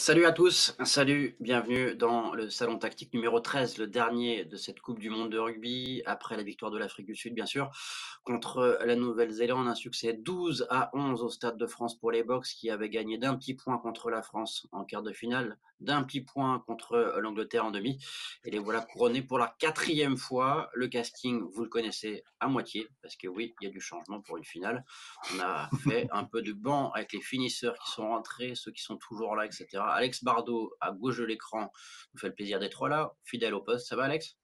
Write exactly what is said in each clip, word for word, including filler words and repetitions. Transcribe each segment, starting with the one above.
Salut à tous, salut, bienvenue dans le salon tactique numéro treize, le dernier de cette Coupe du monde de rugby, après la victoire de l'Afrique du Sud, bien sûr, contre la Nouvelle-Zélande. Un succès douze à onze au Stade de France pour les Box, qui avaient gagné d'un petit point contre la France en quart de finale, d'un petit point contre l'Angleterre en demi. Et les voilà couronnés pour la quatrième fois. Le casting, vous le connaissez à moitié, parce que oui, il y a du changement pour une finale. On a fait un peu de banc avec les finisseurs qui sont rentrés, ceux qui sont toujours là, et cetera. Alex Bardot, à gauche de l'écran, nous fait le plaisir d'être là, fidèle au poste. Ça va, Alex?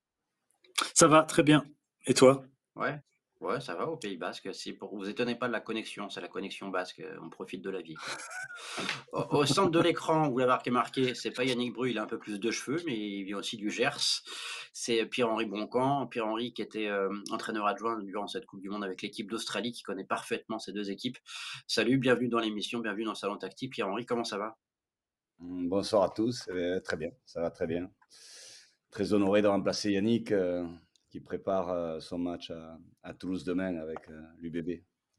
Ça va, très bien. Et toi? Ouais, ouais, ça va au Pays Basque. Si pour vous étonnez pas de la connexion, c'est la connexion basque. On profite de la vie, quoi. Au, au centre de l'écran, vous l'avez marqué, marqué, c'est pas Yannick Bru, il a un peu plus de cheveux, mais il vient aussi du Gers. C'est Pierre-Henri Broncan. Pierre-Henri qui était euh, entraîneur adjoint durant cette Coupe du Monde avec l'équipe d'Australie, qui connaît parfaitement ces deux équipes. Salut, bienvenue dans l'émission, bienvenue dans le Salon Tactique. Pierre-Henri, comment ça va? Mm, Bonsoir à tous, euh, très bien, ça va très bien. Très honoré de remplacer Yannick euh, qui prépare euh, son match à, à Toulouse demain avec euh, l'U B B.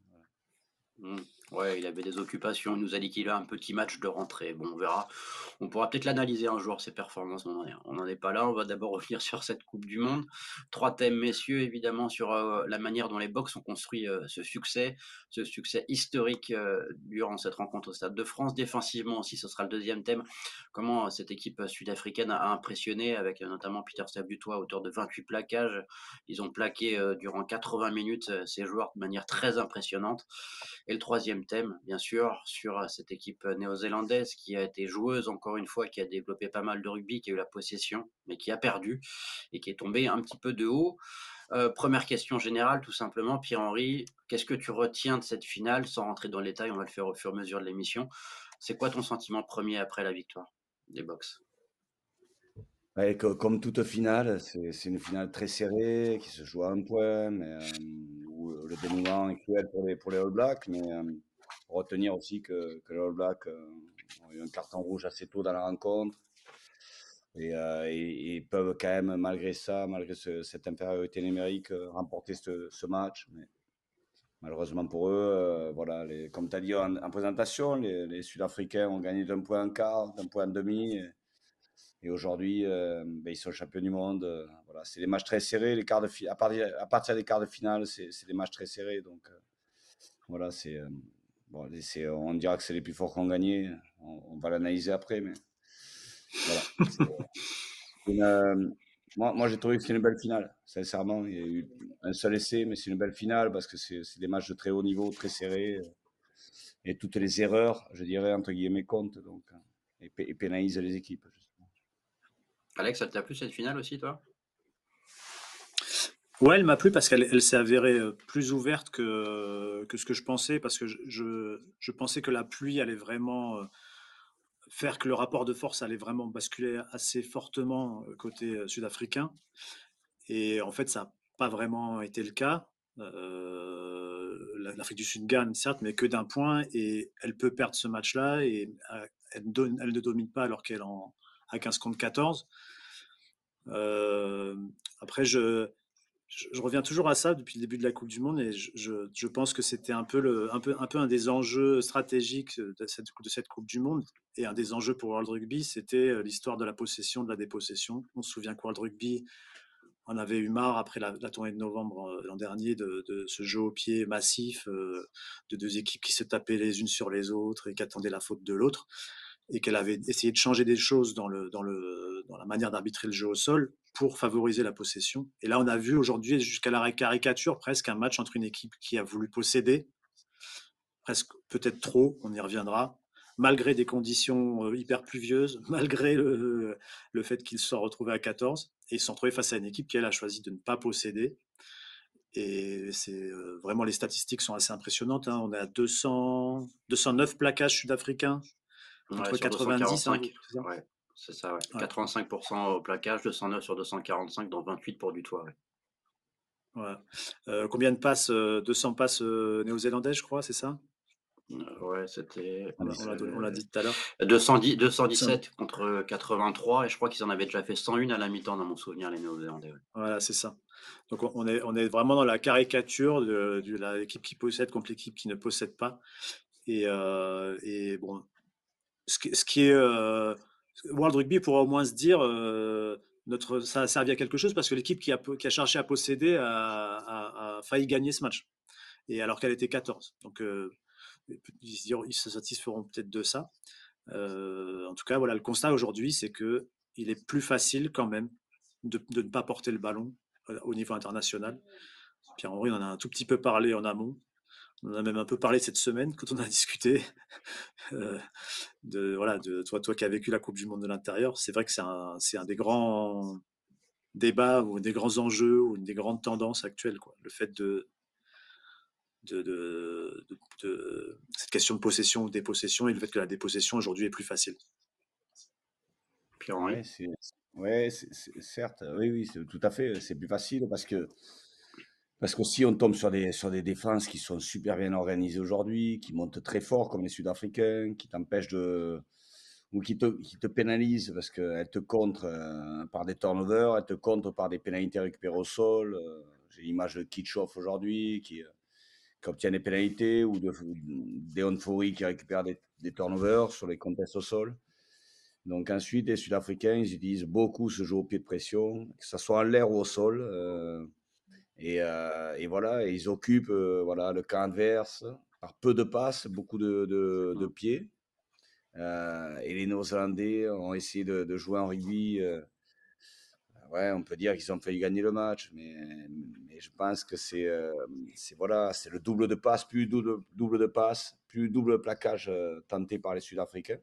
Mmh. Ouais, il avait des occupations. Il nous a dit qu'il a un petit match de rentrée. Bon, on verra. On pourra peut-être l'analyser un jour, ses performances. On n'en est, on n'en est pas là. On va d'abord revenir sur cette Coupe du Monde. Trois thèmes, messieurs, évidemment, sur euh, la manière dont les Box ont construit euh, ce succès, ce succès historique euh, durant cette rencontre au Stade de France. Défensivement aussi, ce sera le deuxième thème. Comment euh, cette équipe euh, sud-africaine a, a impressionné, avec euh, notamment Peter Steph Dutoit, auteur de vingt-huit plaquages. Ils ont plaqué euh, durant quatre-vingts minutes euh, ces joueurs de manière très impressionnante. Et le troisième thème, bien sûr, sur cette équipe néo-zélandaise qui a été joueuse, encore une fois, qui a développé pas mal de rugby, qui a eu la possession, mais qui a perdu et qui est tombée un petit peu de haut. Euh, première question générale, tout simplement, Pierre-Henri, qu'est-ce que tu retiens de cette finale? Sans rentrer dans le détail, on va le faire au fur et à mesure de l'émission. C'est quoi ton sentiment premier après la victoire des Box? Ouais, co- comme toute finale, c'est c'est une finale très serrée qui se joue à un point, mais euh, où le dénouement est cruel pour les, pour les All Blacks. Mais euh, faut retenir aussi que, que les All Blacks euh, ont eu un carton rouge assez tôt dans la rencontre et, euh, et- et peuvent quand même, malgré ça, malgré ce- cette infériorité numérique, euh, remporter ce, ce match. Mais malheureusement pour eux, euh, voilà, les, comme tu as dit en, en présentation, les, les Sud-Africains ont gagné d'un point en quart, d'un point en demi. Et, et aujourd'hui, euh, ben, ils sont champions du monde. Euh, voilà, c'est des matchs très serrés. Les quarts de fi- à, partir, à partir des quarts de finale, c'est c'est des matchs très serrés. Donc euh, voilà, c'est euh, bon, c'est- on dira que c'est les plus forts qui ont gagné. On, on va l'analyser après, mais voilà. C'est une, euh, moi, moi j'ai trouvé que c'était une belle finale, sincèrement. Il y a eu un seul essai, mais c'est une belle finale parce que c'est c'est des matchs de très haut niveau, très serrés. Et toutes les erreurs, je dirais, entre guillemets, comptent donc, euh, et, pé- et pénalisent les équipes, justement. Alex, ça t'a plu cette finale aussi, toi? Ouais, elle m'a plu parce qu'elle elle s'est avérée euh, plus ouverte que, que ce que je pensais, parce que je, je, je pensais que la pluie allait vraiment euh, faire que le rapport de force allait vraiment basculer assez fortement euh, côté euh, sud-africain. Et en fait, ça n'a pas vraiment été le cas. Euh, la- L'Afrique du Sud gagne, certes, mais que d'un point, et elle peut perdre ce match-là, et euh, elle, donne- elle ne domine pas alors qu'elle est en, à quinze contre quatorze. Euh, après, je, je, je reviens toujours à ça depuis le début de la Coupe du Monde et je, je, je pense que c'était un peu, le, un, peu, un peu un des enjeux stratégiques de cette, de cette Coupe du Monde et un des enjeux pour World Rugby, c'était l'histoire de la possession, de la dépossession. On se souvient que World Rugby en avait eu marre après la, la tournée de novembre euh, l'an dernier de, de ce jeu au pied massif euh, de deux équipes qui se tapaient les unes sur les autres et qui attendaient la faute de l'autre et qu'elle avait essayé de changer des choses dans, le, dans, le, dans la manière d'arbitrer le jeu au sol pour favoriser la possession. Et là, on a vu aujourd'hui, jusqu'à la caricature, presque un match entre une équipe qui a voulu posséder, presque peut-être trop, on y reviendra, malgré des conditions euh, hyper pluvieuses, malgré le, le fait qu'ils se soient retrouvés à quatorze, et ils se sont retrouvés face à une équipe qui, elle, a choisi de ne pas posséder. Et c'est euh, vraiment, les statistiques sont assez impressionnantes, hein. On est à deux cents, deux cent neuf plaquages sud-africains Ouais, contre sur quatre-vingt-dix, hein, deux cent quarante-cinq. c'est ça? Ouais, c'est ça, ouais. Ouais. quatre-vingt-cinq pour cent au plaquage, deux cent neuf sur deux cent quarante-cinq, dont vingt-huit pour du toit, ouais. Voilà. Euh, combien de passes euh, deux cents passes euh, néo-zélandaises, je crois, c'est ça? Euh, ouais, c'était On l'a on l'a don- on l'a euh, dit tout à l'heure. deux cent dix, Ça- deux cent dix-sept contre quatre-vingt-trois, et je crois qu'ils en avaient déjà fait cent un à la mi-temps dans mon souvenir, les Néo-Zélandais. Ouais. Voilà, c'est ça. Donc on on est, on est vraiment dans la caricature de, de l'équipe qui possède contre l'équipe qui ne possède pas. Et, euh, et bon, ce qui, ce qui est euh, World Rugby pourra au moins se dire euh, notre, ça a servi à quelque chose parce que l'équipe qui a, qui a cherché à posséder a, a- a failli gagner ce match. Et alors qu'elle était quatorze. Donc euh, ils, se diront- ils se satisferont peut-être de ça. Euh, en tout cas, voilà, le constat aujourd'hui, c'est que il est plus facile quand même de, de ne pas porter le ballon euh, au niveau international. Pierre-Henri, on en a un tout petit peu parlé en amont. On en a même un peu parlé cette semaine quand on a discuté. Euh, de, voilà, de toi, toi qui as vécu la Coupe du Monde de l'intérieur. C'est vrai que c'est un, c'est un des grands débats ou des grands enjeux ou une des grandes tendances actuelles, quoi. Le fait de, de, de, de, de cette question de possession ou dépossession et le fait que la dépossession aujourd'hui est plus facile. Pierre-Henri? Ouais, c'est, ouais, c'est, c'est- certes, oui, oui, c'est, tout à fait, c'est plus facile parce que parce qu'aussi on tombe sur des sur des défenses qui sont super bien organisées aujourd'hui, qui montent très fort comme les Sud-Africains, qui t'empêchent de ou qui te qui te pénalisent parce qu'elles te contrent euh, par des turnovers, elles te contrent par des pénalités récupérées au sol. euh, J'ai l'image de Kitchoff aujourd'hui qui, euh, qui obtient des pénalités ou de Deon Fourie qui récupère des, des turnovers sur les contests au sol. Donc ensuite, les Sud-Africains, ils utilisent beaucoup ce jeu au pied de pression, que ce soit en l'air ou au sol. euh, et, euh, et voilà, et ils occupent euh, voilà, le camp adverse par peu de passes, beaucoup de, de, de pieds. Euh, et les Néo-Zélandais ont essayé de, de jouer en rugby. euh, ouais, on peut dire qu'ils ont failli gagner le match, mais, mais je pense que c'est euh, c'est voilà, c'est le double de passes, plus double, double de passes, plus double plaquage euh, tenté par les Sud-Africains.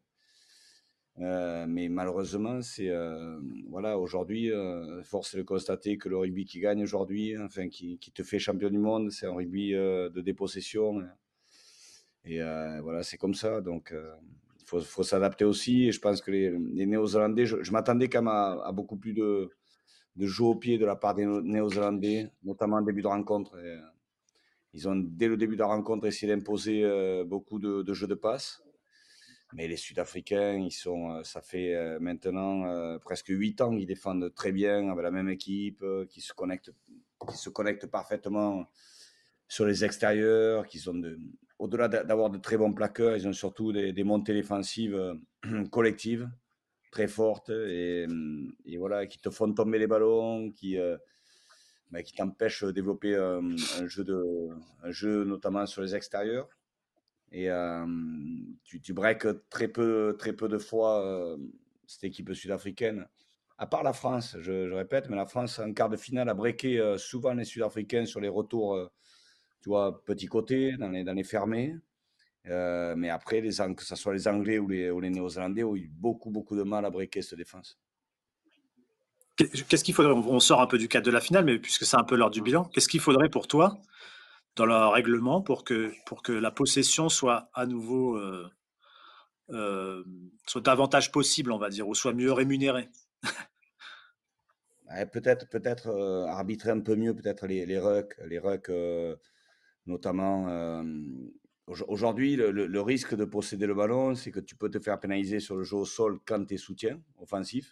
Euh, mais malheureusement, c'est euh, voilà, aujourd'hui, euh, force est de constater que le rugby qui gagne aujourd'hui, enfin qui, qui te fait champion du monde, c'est un rugby euh, de dépossession. Et euh, voilà, c'est comme ça. Donc, euh, il faut, faut s'adapter aussi. Et je pense que les, les Néo-Zélandais, je, je m'attendais quand même à, à beaucoup plus de, de jeu au pied de la part des Néo- Néo-Zélandais, notamment en début de rencontre. Et, euh, ils ont, dès le début de la rencontre, essayé d'imposer euh, beaucoup de, de jeux de passe. Mais les Sud-Africains, ils sont, euh, ça fait euh, maintenant euh, presque huit ans qu'ils défendent très bien avec la même équipe, euh, qui se connectent, qui se connectent parfaitement sur les extérieurs, qui sont de, au-delà d'avoir de très bons plaqueurs, ils ont surtout des, des montées défensives euh, collectives très fortes et, et voilà, qui te font tomber les ballons, qui, euh, bah, qui t'empêchent de développer euh, un, jeu de, un jeu notamment sur les extérieurs. Et euh, tu, tu breaks très peu, très peu de fois euh, cette équipe sud-africaine. À part la France, je, je répète, mais la France en quart de finale a breaké euh, souvent les Sud-Africains sur les retours, euh, tu vois, petit côté, dans les, dans les fermés. Euh, mais après, les, que ce soit les Anglais ou les, ou les Néo-Zélandais, ont eu beaucoup, beaucoup de mal à breaker cette défense. Qu'est-ce qu'il faudrait, on sort un peu du cadre de la finale, mais puisque c'est un peu l'heure du bilan, qu'est-ce qu'il faudrait pour toi dans le règlement pour que, pour que la possession soit à nouveau euh, euh, soit davantage possible, on va dire, ou soit mieux rémunérée? Ouais, peut-être peut-être euh, arbitrer un peu mieux, peut-être les, les rucks, les rucks euh, notamment. euh, Aujourd'hui, le, le- le risque de posséder le ballon, c'est que tu peux te faire pénaliser sur le jeu au sol quand tu es soutien offensif.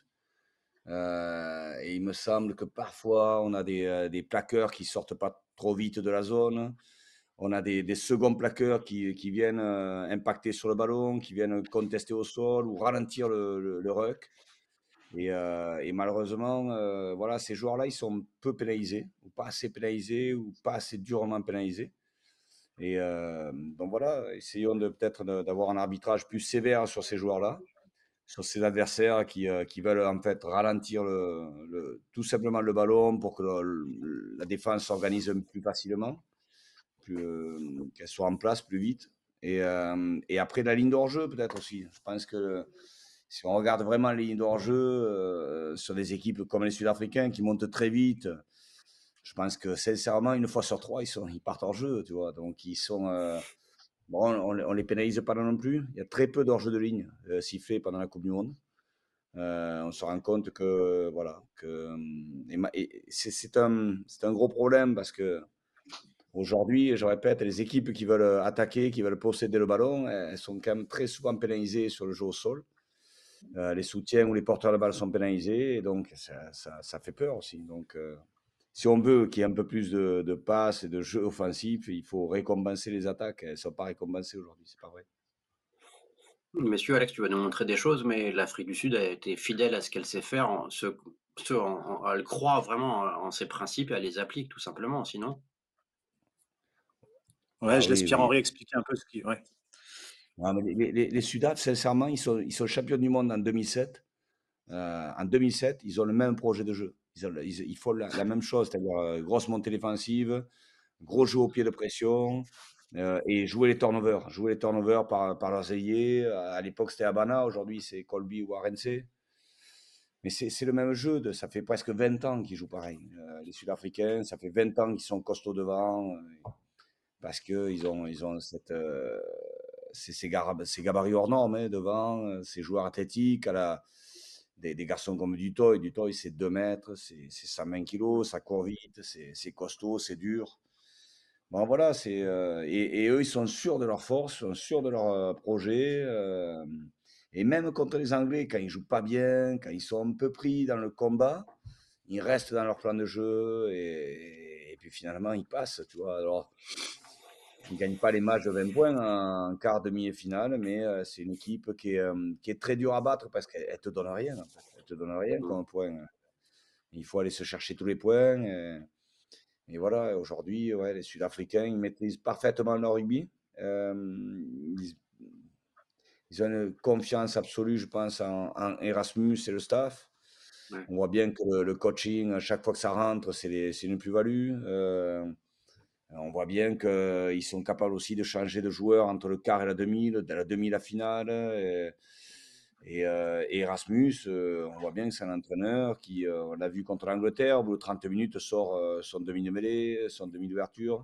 Euh, et il me semble que parfois, on a des, euh, des plaqueurs qui sortent pas trop vite de la zone. On a des, des seconds plaqueurs qui, qui viennent euh, impacter sur le ballon, qui viennent contester au sol ou ralentir le, le, le ruck. Et, euh, et malheureusement, euh, voilà, ces joueurs-là, ils sont peu pénalisés, ou pas assez pénalisés, ou pas assez durement pénalisés. Et euh, donc voilà, essayons de peut-être de- d'avoir un arbitrage plus sévère sur ces joueurs-là, sur ces adversaires qui, euh, qui veulent en fait ralentir le, le- tout simplement le ballon pour que le- la défense s'organise plus facilement, plus, euh, qu'elle soit en place plus vite. Et, euh, et après la ligne d'hors-jeu peut-être aussi. Je pense que si on regarde vraiment les lignes d'hors-jeu euh, sur des équipes comme les Sud-Africains qui montent très vite, je pense que sincèrement, une fois sur trois, ils, sont, ils partent hors jeu, tu vois. Donc ils sont. Euh, bon, on, ne les pénalise pas non plus. Il y a très peu d'hors-jeu de ligne euh, sifflés pendant la Coupe du Monde. Euh, on se rend compte que voilà, que et, et c'est, c'est un, c'est un gros problème parce que aujourd'hui, je répète, les équipes qui veulent attaquer, qui veulent posséder le ballon, elles sont quand même très souvent pénalisées sur le jeu au sol. Euh, les soutiens ou les porteurs de balle sont pénalisés et donc ça, ça, ça fait peur aussi. Donc, euh, si on veut qu'il y ait un peu plus de, de passes et de jeux offensifs, il faut récompenser les attaques. Elles ne sont pas récompensées aujourd'hui, c'est pas vrai. Messieurs, Alex, tu vas nous montrer des choses, mais l'Afrique du Sud a été fidèle à ce qu'elle sait faire, en ce ce en en elle croit vraiment en en ses principes et elle les applique tout simplement, sinon? Ouais, Ah je laisse oui, oui. Pierre-Henri expliquer un peu ce qui ouais. Non, mais les les les les Sudaf, sincèrement, ils sont ils sont champions du monde en deux mille sept. Heu, en deux mille sept, ils ont le même projet de jeu. Ils ont le ils ils font la la même chose, c'est-à-dire, heu, grosse montée défensive, gros jeu au pied de pression, heu et jouer les turnovers. Jouer les turnovers par par leurs ailiers. À l'époque, c'était Habana, aujourd'hui, c'est Colby ou Arense. Mais c'est c'est le même jeu, de ça fait presque vingt ans qu'ils jouent pareil. Heu, les Sud-Africains, ça fait vingt ans qu'ils sont costauds devant, heu, parce qu'ils ont ils ont cette, heu, ces ces garab ces gabarits hors normes, hein, devant, heu, ces joueurs athlétiques à la des des garçons comme Du Toit. Du Toit, c'est deux mètres, c'est c'est cent vingt kilogrammes, ça court vite, c'est c'est costaud, c'est dur. Bon voilà, c'est, heu et et eux, ils sont sûrs de leur force, sont sûrs de leur, heu, projet, hem et même contre les Anglais, quand ils jouent pas bien, quand ils sont un peu pris dans le combat, ils restent dans leur plan de jeu et et puis finalement, ils passent, tu vois? Alors, ils ne gagnent pas les matchs de vingt points en quart, demi et finale, mais heu, c'est une équipe qui est, hem, qui est très dure à battre parce qu'elle elle te donne rien, en fait. Elle te donne rien Mmh. comme point. Il faut aller se chercher tous les points et et voilà, aujourd'hui, ouais, les Sud-Africains, ils maîtrisent parfaitement leur rugby. Hem, ils ils ont une confiance absolue, je pense, en en Erasmus et le staff. Ouais. On voit bien que le le coaching, à chaque fois que ça rentre, c'est des c'est une plus-value. Heu, on voit bien qu'ils sont capables aussi de changer de joueur entre le quart et la demi, le de la demi, la finale et et heu et Erasmus, heu, on voit bien que c'est un entraîneur qui, heu, on l'a vu contre l'Angleterre, au bout de trente minutes sort, heu, son demi de mêlée, son demi d'ouverture.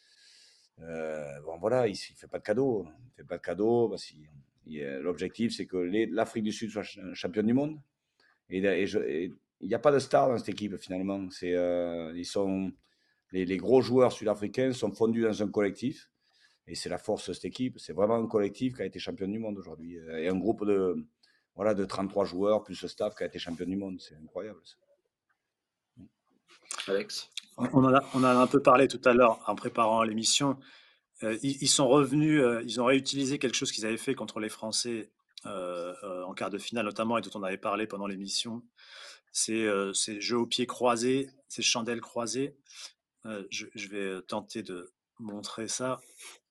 Heu, bon voilà, il s il fait pas de cadeaux. Il fait pas de cadeaux parce qu'il il, heu, l'objectif, c'est que les l'Afrique du Sud soit ch championne du monde et da et je et il y a pas de star dans cette équipe finalement. C'est, heu, ils sont les les gros joueurs sud-africains sont fondus dans un collectif et c'est la force de cette équipe. C'est vraiment un collectif qui a été champion du monde aujourd'hui, heu et un groupe de, voilà, de trente-trois joueurs plus le staff qui a été champion du monde. C'est incroyable ça. Mmh. Alex? On on en a on en a un peu parlé tout à l'heure en préparant l'émission. Heu, ils ils sont revenus, heu, ils ont réutilisé quelque chose qu'ils avaient fait contre les Français, heu heu, en quart de finale notamment et dont on avait parlé pendant l'émission. C'est, heu, ces jeux au pied croisés, ces chandelles croisées. Heu, je je vais, heu, tenter de montrer ça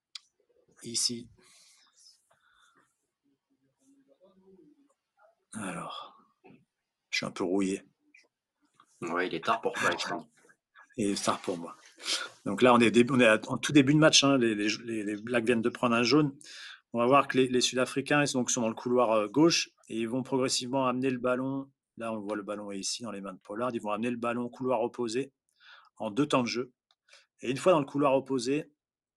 ici. Alors, je suis un peu rouillé Ouais, il est tard pour toi, Alexandre. et tard pour moi. Donc là, on est début on est à en tout début de match, hein, les les les les Blacks viennent de prendre un jaune. On va voir que les les Sud-Africains, ils sont donc sont dans le couloir, heu, gauche et ils vont progressivement amener le ballon. Là, on voit le ballon est ici dans les mains de Pollard. Ils vont amener le ballon au couloir opposé en deux temps de jeu et une fois dans le couloir opposé,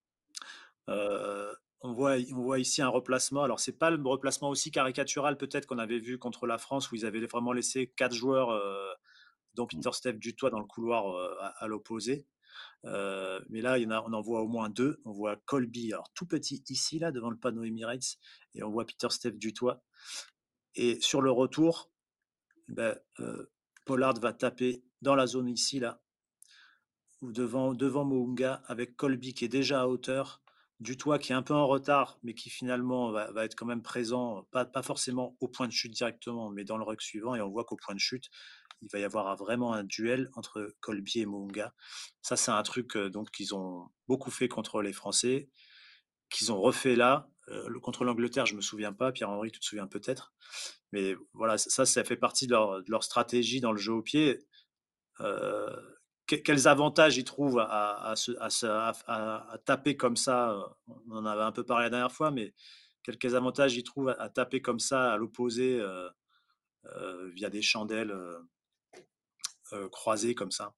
heu, on voit on voit ici un replacement. Alors c'est pas le replacement aussi caricatural peut-être qu'on avait vu contre la France où ils avaient vraiment laissé quatre joueurs, heu, dont Mmh. Peter Steph Dutoit dans le couloir, heu, à à l'opposé. Heu, mais là, il y en a on en voit au moins deux. On voit Colby, alors tout petit ici, là, devant le panneau Emirates et on voit Peter Steph Dutoit et sur le retour, bah, heu, Pollard va taper dans la zone ici, là, ou devant devant Mounga avec Colby qui est déjà à hauteur, Dutoit qui est un peu en retard, mais qui finalement va va être quand même présent, pas pas forcément au point de chute directement, mais dans le ruck suivant et on voit qu'au point de chute, il va y avoir un vraiment un duel entre Colby et Mounga. Ça, c'est un truc, heu, donc qu'ils ont beaucoup fait contre les Français, qu'ils ont refait là. Heu, le contre l'Angleterre, je me souviens pas. Pierre-Henri, tu te souviens peut-être? Mais voilà, ça, ça fait partie de leur de leur stratégie dans le jeu au pied. Heu, que quels avantages ils trouvent à à se à se à à à taper comme ça, heu, on en avait un peu parlé la dernière fois, mais quels quels avantages ils trouvent à à taper comme ça à l'opposé, heu heu, via des chandelles, heu heu, croisées comme ça?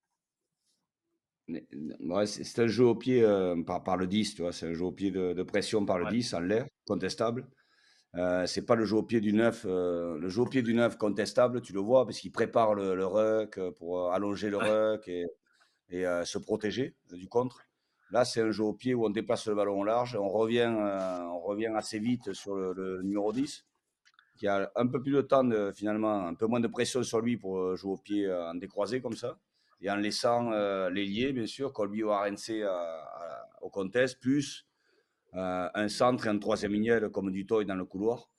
Mais n ouais, c'est c'est un jeu au pied, heu, par par le dix, tu vois? C'est un jeu au pied de de pression par le Ouais, dix en l'air, contestable. Heu, c'est pas le jeu au pied du neuf, heu, le jeu au pied du neuf contestable, tu le vois parce qu'il prépare le le ruck, heu, pour, heu, allonger le ouais, ruck et et heu, se protéger, heu, du contre. Là, c'est un jeu au pied où on déplace le ballon au large, on revient, heu, on revient assez vite sur le le numéro dix, qui a un peu plus de temps de finalement, un peu moins de pression sur lui pour, heu, jouer au pied, heu, en décroisé comme ça et en laissant, heu, l'ailier bien sûr, Colby ou Arense à à au contest plus, heu, un centre et un troisième lignel comme Du Toit dans le couloir.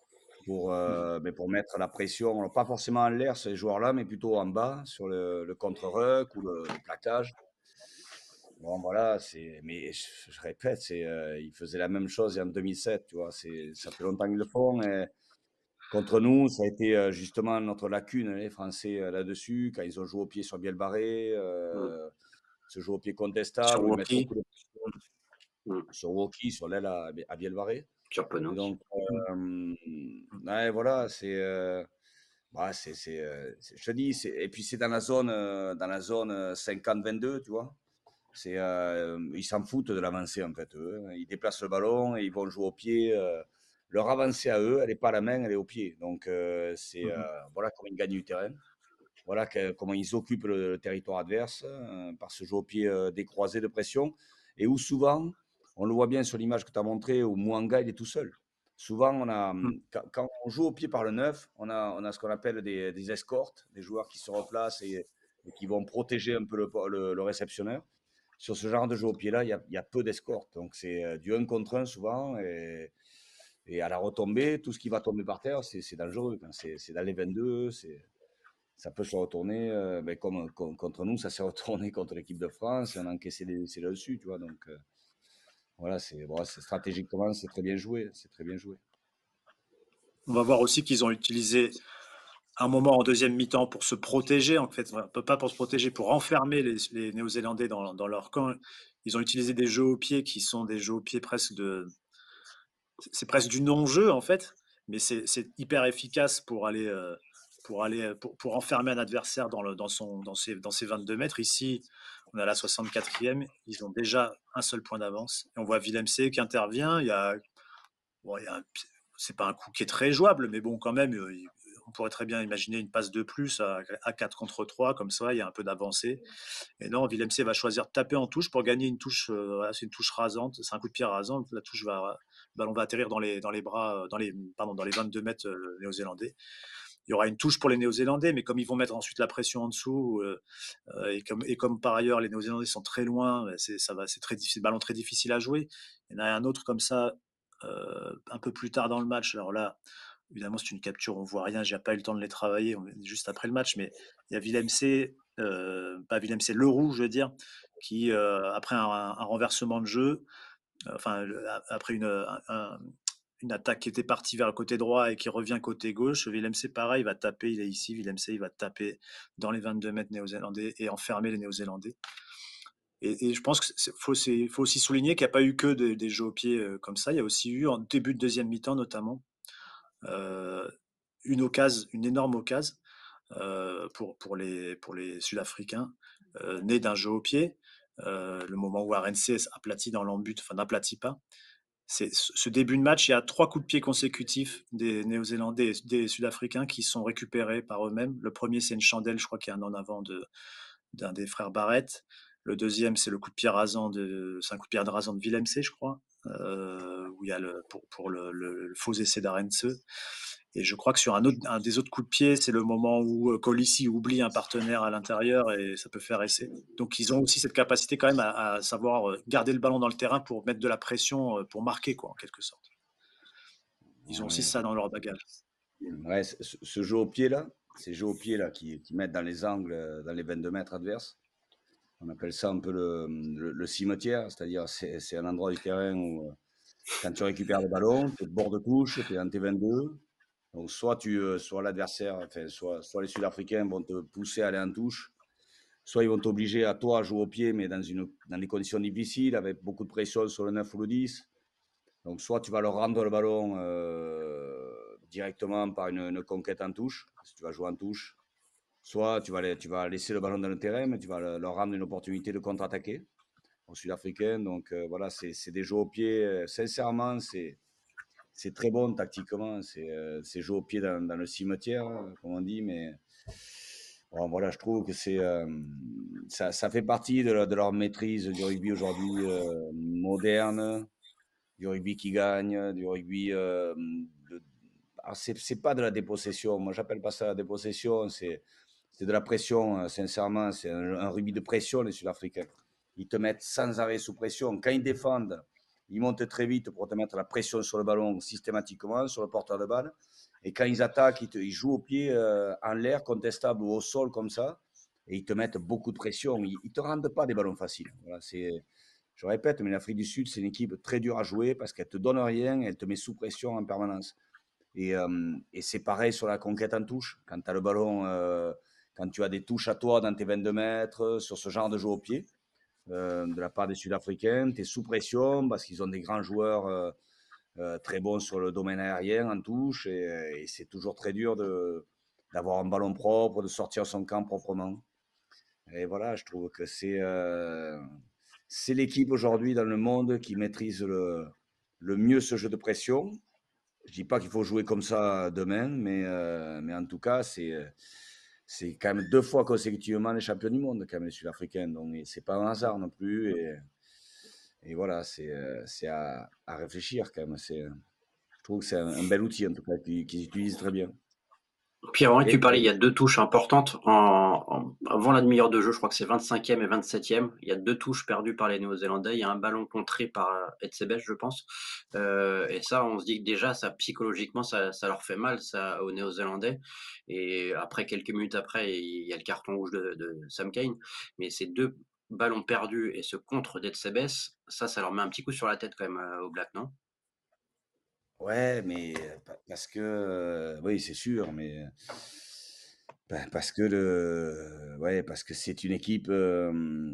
pour, Mmh. euh, mais pour mettre la pression, alors pas forcément en l'air sur les joueurs-là, mais plutôt en bas, sur le, le contre-ruck ou le, le plaquage. Bon, voilà, c'est, mais je, je répète, c'est, euh, ils faisaient la même chose en deux mille sept, tu vois, c'est, ça fait longtemps qu'ils le font. Et contre nous, ça a été euh, justement notre lacune, les Français, euh, là-dessus, quand ils ont joué au pied sur Bielbarré, Mmh. euh, ce jeu au pied Sur contestable, où ils mettent Woki. beaucoup de pression Mmh. sur Woki, sur l'aile à, à Bielbarré. Sur Et Penaud. donc, euh, ouais, voilà, c'est. euh, bah, c'est, c'est, euh, c'est- je te dis, c'est, et puis c'est dans la zone, euh, dans la zone euh, cinquante vingt-deux, tu vois. C'est, euh, ils s'en foutent de l'avancée, en fait. Eux. Ils déplacent le ballon et ils vont jouer au pied. euh, leur avancée à eux, elle n'est pas à la main, elle est au pied. Donc, euh, c'est, euh, Mhm. voilà comment ils gagnent du terrain. Voilà que- comment ils occupent le, le territoire adverse euh, par ce jeu au pied euh, décroisé de pression. Et où souvent, on le voit bien sur l'image que tu as montrée, où Mouanga, il est tout seul. Souvent, on a, Mhm. quand, quand on joue au pied par le neuf, on a, on a ce qu'on appelle des, des escortes, des joueurs qui se replacent et, et qui vont protéger un peu le, le- le réceptionneur. Sur ce genre de jeu au pied-là, il y a, il y a peu d'escortes. Donc, c'est euh, du un contre un souvent. Et, et à la retombée, tout ce qui va tomber par terre, c'est c'est dangereux. Quand C'est c'est dans les vingt-deux, c'est ça peut se retourner, euh, ben, comme, comme contre nous, ça s'est retourné contre l'équipe de France, et on a encaissé des essais là-dessus, tu vois. Donc euh, voilà, c'est bon, c'est- stratégiquement, c'est très bien joué, c'est très bien joué. On va voir aussi qu'ils ont utilisé un moment en deuxième mi-temps pour se protéger, en fait, enfin, pas pour se protéger, pour enfermer les, les Néo-Zélandais dans, dans leur camp. Ils ont utilisé des jeux au pied qui sont des jeux au pied presque de, c'est presque du non-jeu en fait, mais c'est c'est hyper efficace pour aller, euh, pour aller, pour, pour enfermer un adversaire dans le, dans son, dans ses, dans ses vingt-deux mètres. Ici, on est à la soixante-quatrième, ils ont déjà un seul point d'avance. Et on voit Villemc qui intervient. Il y a, bon, il y a un- c'est pas un coup qui est très jouable, mais bon, quand même, euh, il- on pourrait très bien imaginer une passe de plus à, à quatre contre trois, comme ça, il y a un peu d'avancée. Et non, Villemc va choisir de taper en touche pour gagner une touche. Euh, voilà, c'est une touche rasante, c'est un coup de pied rasant. La touche va, le ballon va atterrir dans les, dans les bras, euh, dans les, pardon, dans les vingt-deux mètres euh, néo-zélandais. Il y aura une touche pour les Néo-Zélandais, mais comme ils vont mettre ensuite la pression en dessous, euh, euh, et, comme, et comme par ailleurs les Néo-Zélandais sont très loin, c'est, ça va, c'est très difficile, ballon très difficile à jouer. Il y en a un autre comme ça euh, un peu plus tard dans le match. Alors là, évidemment, c'est une capture, on voit rien. J'ai pas eu le temps de les travailler, on est juste après le match, mais il y a Villemc, euh, pas Villemc, Leroux, je veux dire, qui euh, après un, un, renversement de jeu, euh, enfin après une, un, une attaque qui était partie vers le côté droit et qui revient côté gauche, Villemc, pareil, il va taper, il est ici, Villemc, il va taper dans les vingt-deux mètres néo-zélandais et enfermer les Néo-Zélandais. Et, et, je pense qu'il faut, faut, aussi souligner qu'il n'y a pas eu que de, des jeux au pied euh, comme ça. Il y a aussi eu, en début de deuxième mi-temps notamment, euh, une occasion, une énorme occasion euh, pour, pour, les, pour les Sud-Africains, euh, née d'un jeu au pied. Euh, le moment où Arendse aplatit dans l'embut, enfin n'aplatit pas. C'est ce début de match, il y a trois coups de pied consécutifs des Néo-Zélandais et des Sud-Africains qui sont récupérés par eux-mêmes. Le premier, c'est une chandelle, je crois qu'il y a un en avant de, d'un des frères Barrett. Le deuxième, c'est le coup de pied rasant de, c'est un coup de pied rasant de Villemc, je crois, euh, où il y a le, pour, pour le, le, le faux essai d'Arendse. Et je crois que sur un, autre, un des autres coups de pied, c'est le moment où Colissi oublie un partenaire à l'intérieur et ça peut faire essai. Donc ils ont aussi cette capacité quand même à, à savoir garder le ballon dans le terrain pour mettre de la pression, pour marquer, quoi, en quelque sorte. Ils ont aussi Ouais, ça dans leur bagage. ouais, ce, ce jeu au pied-là, ces jeux au pied-là qui, qui mettent dans les angles, euh, dans les vingt-deux mètres adverses, on appelle ça un peu le, le, le cimetière, c'est-à-dire c'est, c'est un endroit du terrain où euh, quand tu récupères le ballon, tu es bord de touche, tu es dans tes vingt-deux. Donc, soit, tu, euh, soit l'adversaire, enfin, soit, soit les Sud-Africains vont te pousser à aller en touche, soit ils vont t'obliger à toi à jouer au pied, mais dans, une, dans des conditions difficiles, avec beaucoup de pression sur le neuf ou le dix. Donc, soit tu vas leur rendre le ballon euh, directement par une, une conquête en touche, si tu vas jouer en touche, soit tu vas, les, tu vas laisser le ballon dans le terrain, mais tu vas leur rendre une opportunité de contre-attaquer aux Sud-Africains. Donc, euh, voilà, c'est, c'est des jeux au pied. Euh, sincèrement, c'est c'est très bon tactiquement. C'est euh, jouer au pied dans, dans, le cimetière, comme on dit, mais bon, voilà, je trouve que c'est euh, ça, ça, fait partie de, la, de, leur maîtrise du rugby aujourd'hui euh, moderne, du rugby qui gagne, du rugby. Euh, de, c'est pas de la dépossession. Moi, j'appelle pas ça la dépossession. C'est de la pression. Sincèrement, c'est un, un rugby de pression les Sud-Africains. Ils te mettent sans arrêt sous pression. Quand ils défendent, ils montent très vite pour te mettre la pression sur le ballon systématiquement, sur le porteur de balle. Et quand ils attaquent, ils, te, ils jouent au pied euh, en l'air, contestable ou au sol comme ça. Et ils te mettent beaucoup de pression. Ils ne te rendent pas des ballons faciles. Voilà, c'est, je répète, mais l'Afrique du Sud, c'est une équipe très dure à jouer parce qu'elle ne te donne rien, elle te met sous pression en permanence. Et, euh, et c'est pareil sur la conquête en touche. Quand tu as le ballon, euh, quand tu as des touches à toi dans tes vingt-deux mètres, sur ce genre de jeu au pied, euh, de la part des Sud-Africains, tu es sous pression parce qu'ils ont des grands joueurs euh, euh, très bons sur le domaine aérien en touche. Et, et c'est toujours très dur de, d'avoir un ballon propre, de sortir son camp proprement. Et voilà, je trouve que c'est, euh, c'est l'équipe aujourd'hui dans le monde qui maîtrise le, le mieux ce jeu de pression. Je ne dis pas qu'il faut jouer comme ça demain, mais, euh, mais en tout cas, c'est, c'est quand même deux fois consécutivement les champions du monde, quand même, les Sud-Africains. Donc, ce n'est pas un hasard non plus. Et, et voilà, c'est, c'est à, à réfléchir quand même. C'est, je trouve que c'est un, un bel outil, en tout cas, qu'ils, qu'ils utilisent très bien. Pierre-Henri, tu Et, parlais, il y et, a deux touches importantes. En, en- avant la demi-heure de jeu, je crois que c'est vingt-cinquième et vingt-septième. Il y a deux touches perdues par les Néo-Zélandais. Il y a un ballon contré par euh, Etzebeth, je pense. Euh, et ça, on se dit que déjà, ça psychologiquement, ça, ça leur fait mal ça, aux Néo-Zélandais. Et après, quelques minutes après, il y a le carton rouge de, de Sam Cane. Mais ces deux ballons perdus et ce contre d'Etzebeth, ça, ça leur met un petit coup sur la tête quand même euh, aux Blacks, non? ouais, mais euh, pa- parce que, euh, oui, c'est sûr, mais ben, parce que le, ouais, parce que c'est une équipe euh,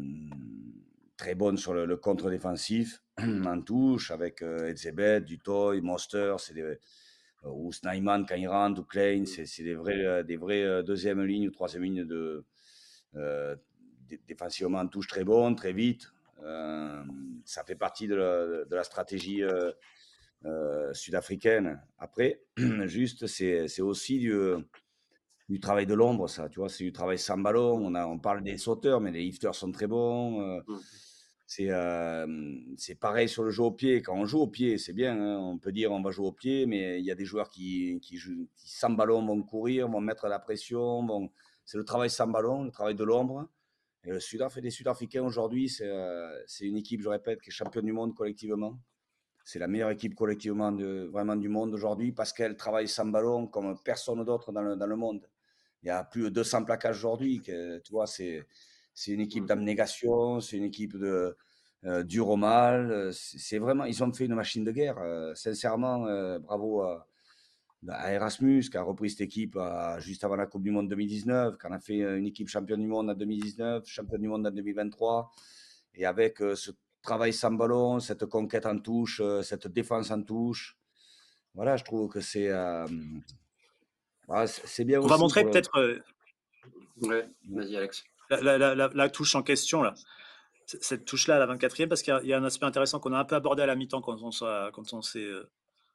très bonne sur le, le contre-défensif, en touche, avec euh, Edzebet, Dutoy, Monster, c'est des, euh, ou Snyman quand il rentre, ou Klein, c'est c'est des vrais, euh, des vrais euh, deuxième ligne ou troisième ligne de, euh, dé- défensivement en touche très bon, très vite. Euh, ça fait partie de la, de la stratégie euh, euh, sud-africaine. Après, juste, c'est c'est aussi du, du travail de l'ombre, ça, tu vois, c'est du travail sans ballon. Mm. On, a, on parle des sauteurs, mais les lifters sont très bons. euh, Mm. c'est euh, c'est pareil sur le jeu au pied. Quand on joue au pied, c'est bien, hein, on peut dire on va jouer au pied, mais il y a des joueurs qui, qui, jouent, qui sans ballon vont courir, vont mettre la pression. Vont... C'est le travail sans ballon, le travail de l'ombre. Et le Sud-Af et les Sud-Africains aujourd'hui, c'est euh, c'est une équipe, je répète, qui est championne du monde collectivement. C'est la meilleure équipe collectivement de, vraiment du monde aujourd'hui parce qu'elle travaille sans ballon comme personne d'autre dans le, dans le monde. Il y a plus de deux cents plaquages aujourd'hui. Que, tu vois, c'est, c'est une équipe Mm. d'abnégation, c'est une équipe de euh, dur au mal. C'est, c'est vraiment, ils ont fait une machine de guerre. Euh, sincèrement, euh, bravo à, à Erasmus qui a repris cette équipe à, juste avant la Coupe du Monde deux mille dix-neuf, qui en a fait une équipe championne du monde en deux mille dix-neuf, championne du monde en deux mille vingt-trois. Et avec euh, ce travail sans ballon, cette conquête en touche, euh, cette défense en touche, voilà, je trouve que c'est euh, voilà, c'est c'est bien On va aussi montrer pour le. peut-être euh, Ouais, vas-y, Alex. la, la- la- la- la touche en question, là. C- Cette touche-là, la vingt-quatrième, parce qu'il y, a- il y a un aspect intéressant qu'on a un peu abordé à la mi-temps quand on, s'est- quand on, s'est, euh,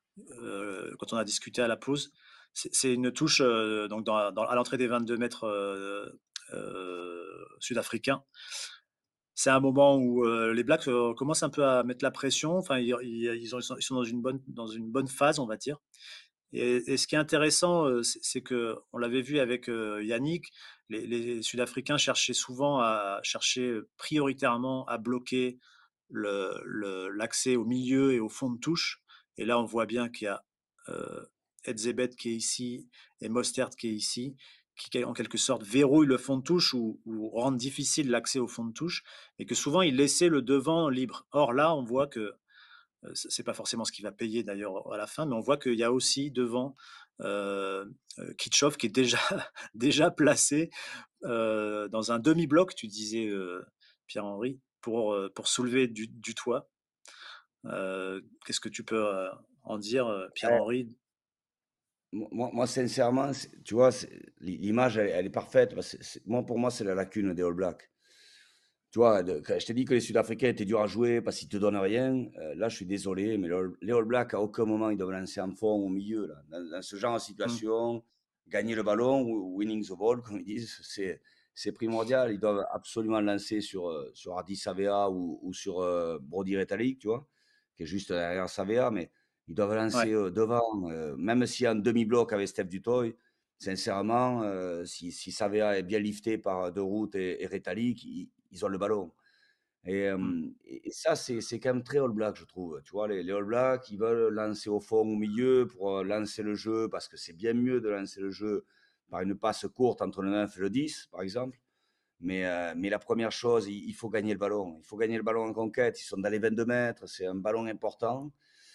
euh, quand on a discuté à la pause. C'est c'est une touche euh, donc dans, dans- à l'entrée des vingt-deux mètres euh, euh, sud-africains. C'est un moment où euh, les Blacks euh, commencent un peu à mettre la pression. Enfin, ils, ils- ils ont- ils sont dans une bonne, dans une bonne phase, on va dire. Et, et ce qui est intéressant, euh, c'est c'est que on l'avait vu avec euh, Yannick, les, les Sud-Africains cherchaient souvent à chercher prioritairement à bloquer le- le- l'accès au milieu et au fond de touche. Et là, on voit bien qu'il y a euh, Edzebet qui est ici et Mostert qui est ici, qui en quelque sorte verrouille le fond de touche ou, ou rendent difficile l'accès au fond de touche, et que souvent ils laissaient le devant libre. Or là, on voit que euh, c'est pas forcément ce qui va payer d'ailleurs à la fin, mais on voit qu'il y a aussi devant euh, euh, Kitchoff qui est déjà, déjà placé euh, dans un demi-bloc, tu disais euh, Pierre-Henri, pour, euh, pour soulever du, du toit. Euh, Qu'est-ce que tu peux euh, en dire, euh, Ouais, Pierre-Henri? moi, moi, sincèrement, c'est- tu vois, c'est- l'image, elle, elle est parfaite. Parce que c'est- moi, pour moi, c'est la lacune des All Blacks. Tu vois, de- quand je t'ai dit que les Sud-Africains étaient durs à jouer parce qu'ils te donnent rien. Euh, là, je suis désolé, mais les All les All Blacks, à aucun moment, ils doivent lancer en fond au milieu. Là. Dans, dans ce genre de Hmm. situation, gagner le ballon, ou winning the ball, comme ils disent, c'est, c'est primordial. Ils doivent absolument lancer sur, euh, sur Hardy Savea ou, ou sur euh, Brody Retallick, tu vois, qui est juste derrière Savea, mais ils doivent lancer Ouais, euh, devant, euh, même s'il y a un demi-bloc avec Steph Dutoy. Sincèrement, euh, si, si Savea est bien lifté par De Route et, et Retallick, ils, ils ont le ballon. Et, Mmh. euh, et- et ça, c'est c'est quand même très All Black, je trouve. Tu vois, les, les All Blacks, ils veulent lancer au fond, au milieu pour euh, lancer le jeu, parce que c'est bien mieux de lancer le jeu par une passe courte entre le neuf et le dix, par exemple. Mais, euh, mais la première chose, il, il faut gagner le ballon. Il faut gagner le ballon en conquête. Ils sont dans les vingt-deux mètres, c'est un ballon important.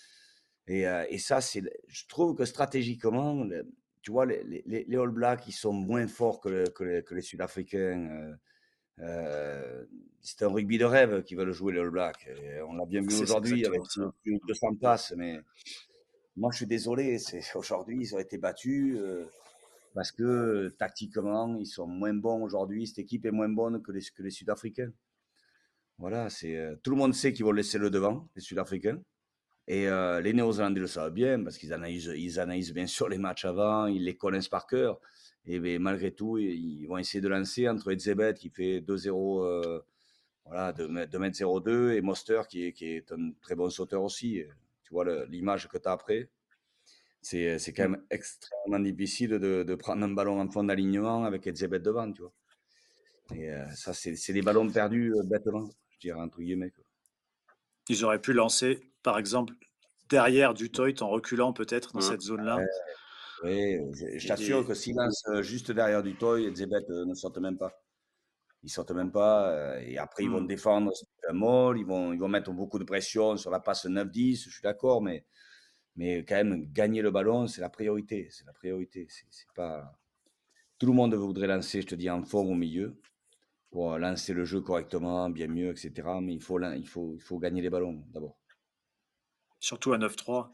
Et, euh, et ça, c'est, je trouve que stratégiquement, le- tu vois, les, les, les All Blacks, ils sont moins forts que, le- que les, que les Sud-Africains. euh, euh, c'est un rugby de rêve qui veulent jouer les All Blacks. Et on l'a bien vu C'est c'est aujourd'hui avec exactement plus ça. plus de deux cents passes. Mais moi, je suis désolé. C'est, aujourd'hui, ils ont été battus euh, parce que euh, tactiquement, ils sont moins bons aujourd'hui. Cette équipe est moins bonne que les, que les Sud-Africains. Voilà, c'est, euh, tout le monde sait qu'ils vont laisser le devant, les Sud-Africains. Et euh, les Néo-Zélandais le savent bien parce qu'ils analysent, ils analysent bien sûr les matchs avant, ils les connaissent par cœur. Et ben, malgré tout, ils vont essayer de lancer entre Edzebet qui fait deux zéro, euh, voilà, deux mètres zéro deux et Moster qui est, qui est un très bon sauteur aussi. Et tu vois le- l'image que tu as après, c'est, c'est quand Mmh. même extrêmement difficile de, de prendre un ballon en fond d'alignement avec Edzebet devant, tu vois. Et euh, ça, c'est, c'est des ballons perdus euh, bêtement, je dirais, entre guillemets, quoi. Ils auraient pu lancer, par exemple, derrière du Toit en reculant peut-être dans Mmh. cette zone-là. Oui, je, je Et, t'assure et- que s'il lance euh, juste derrière du toy, Zebet euh, ne sortent même pas. Ils sortent même pas. euh, et après, ils vont mmh. défendre un molle, ils vont, ils vont mettre beaucoup de pression sur la passe neuf dix, je suis d'accord, mais, mais quand même, gagner le ballon, c'est la priorité. C'est la priorité. C'est c'est pas... Tout le monde voudrait lancer, je te dis, en fond au milieu, pour lancer le jeu correctement, bien mieux, et cetera. Mais il faut, lan- il faut, il faut gagner les ballons d'abord. Surtout à neuf trois.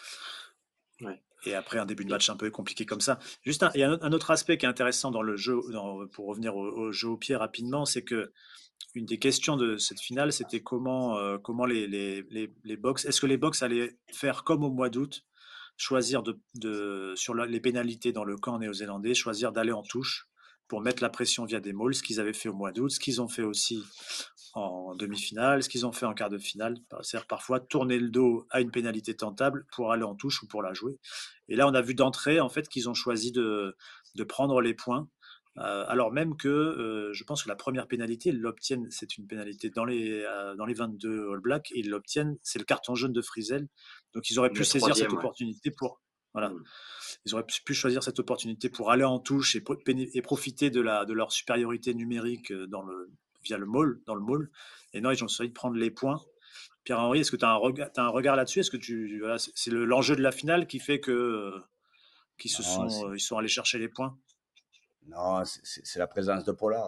Ouais. Et après un début de Et- match un peu compliqué comme ça. Juste un, il y a un, un autre aspect qui est intéressant dans le jeu, dans- pour revenir au, au jeu au pied rapidement, c'est que une des questions de cette finale, c'était comment, euh, comment les, les, les, les box, est-ce que les box allaient faire comme au mois d'août, choisir de, de, sur la- les pénalités dans le camp néo-zélandais, choisir d'aller en touche pour mettre la pression via des mauls, ce qu'ils avaient fait au mois d'août, ce qu'ils ont fait aussi en demi-finale, ce qu'ils ont fait en quart de finale, c'est-à-dire parfois tourner le dos à une pénalité tentable pour aller en touche ou pour la jouer. Et là, on a vu d'entrée en fait qu'ils ont choisi de, de prendre les points, euh, alors même que euh, je pense que la première pénalité, ils l'obtiennent, c'est une pénalité dans les, euh, dans les vingt-deux All Blacks, et ils l'obtiennent, c'est le carton jaune de Frizel. Donc ils auraient pu Le saisir cette troisième, ouais. opportunité pour, voilà, Mmh. ils auraient pu choisir cette opportunité pour aller en touche et, et profiter de, la, de leur supériorité numérique dans le, via le maul, dans le maul. Et non, ils ont choisi de prendre les points. Pierre-Henri, est-ce que tu as un regard, t'as un regard là-dessus? Est-ce que tu, voilà, c'est le, l'enjeu de la finale qui fait que euh, qu'ils se Non, sont, c'est euh, ils sont allés chercher les points? non, c'est- c'est- c'est la présence de Pollard.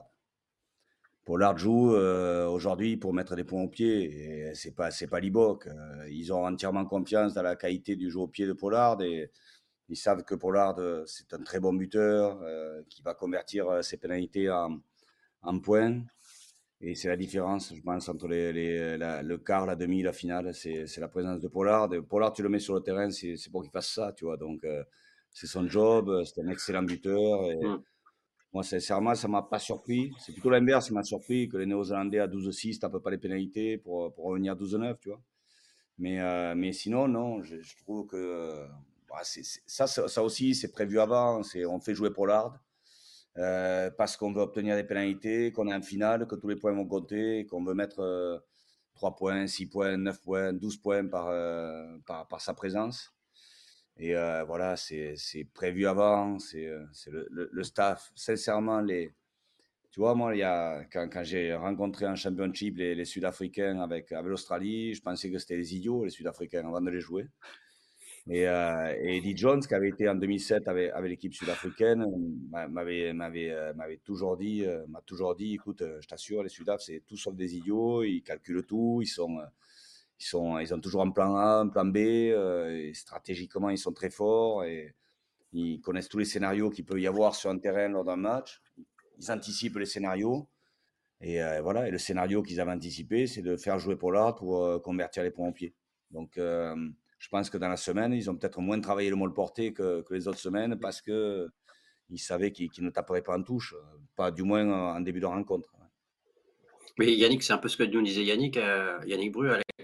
Pollard joue euh, aujourd'hui pour mettre des points au pied et c'est pas c'est pas l'Iboc. Euh, ils ont entièrement confiance dans la qualité du jeu au pied de Pollard et ils savent que Pollard euh, c'est un très bon buteur euh, qui va convertir euh, ses pénalités en, en points et c'est la différence je pense entre les, les- la- le quart, la demi, la finale, c'est c'est la présence de Pollard. Et Pollard tu le mets sur le terrain c'est c'est pour qu'il fasse ça tu vois donc euh, c'est son job, euh, c'est un excellent buteur et Mmh. moi, sincèrement, ça m'a pas surpris. C'est plutôt l'inverse qui m'a surpris que les Néo-Zélandais à douze six tapent pas les pénalités pour, pour revenir à douze neuf, tu vois. Mais, euh, mais sinon, non, je, je trouve que euh, bah, c'est- c'est- ça, ça, ça aussi, c'est prévu avant. C'est, on fait jouer Pollard euh, parce qu'on veut obtenir des pénalités, qu'on est en finale, que tous les points vont compter, et qu'on veut mettre euh, trois points, six points, neuf points, douze points par, euh, par, par sa présence. Et euh, voilà, c'est c'est prévu avant, c'est euh, c'est le, le, le staff. Sincèrement, les, tu vois, moi, il y a, quand, quand j'ai rencontré en championship les, les Sud-Africains avec, avec l'Australie, je pensais que c'était des idiots, les Sud-Africains, avant de les jouer. Et, euh, et Eddie Jones, qui avait été en deux mille sept avec, avec l'équipe sud-africaine, m'a- m'avait, m'avait, euh, m'avait toujours dit, euh, m'a toujours dit, écoute, euh, je t'assure, les Sudaf, c'est tout sauf des idiots, ils calculent tout, ils sont, euh, ils sont, ils ont toujours un plan A, un plan B, euh, et stratégiquement, ils sont très forts et ils connaissent tous les scénarios qu'il peut y avoir sur un terrain lors d'un match. Ils anticipent les scénarios. Et euh, voilà, et le scénario qu'ils avaient anticipé, c'est de faire jouer Pollard pour euh, convertir les points au pied. Donc, euh, je pense que dans la semaine, ils ont peut-être moins travaillé le molle porté que, que les autres semaines parce que ils savaient qu'ils qu'ils ne taperaient pas en touche, euh, pas du moins en début de rencontre. Mais Yannick, c'est un peu ce que nous disait Yannick, heu, Yannick Bru à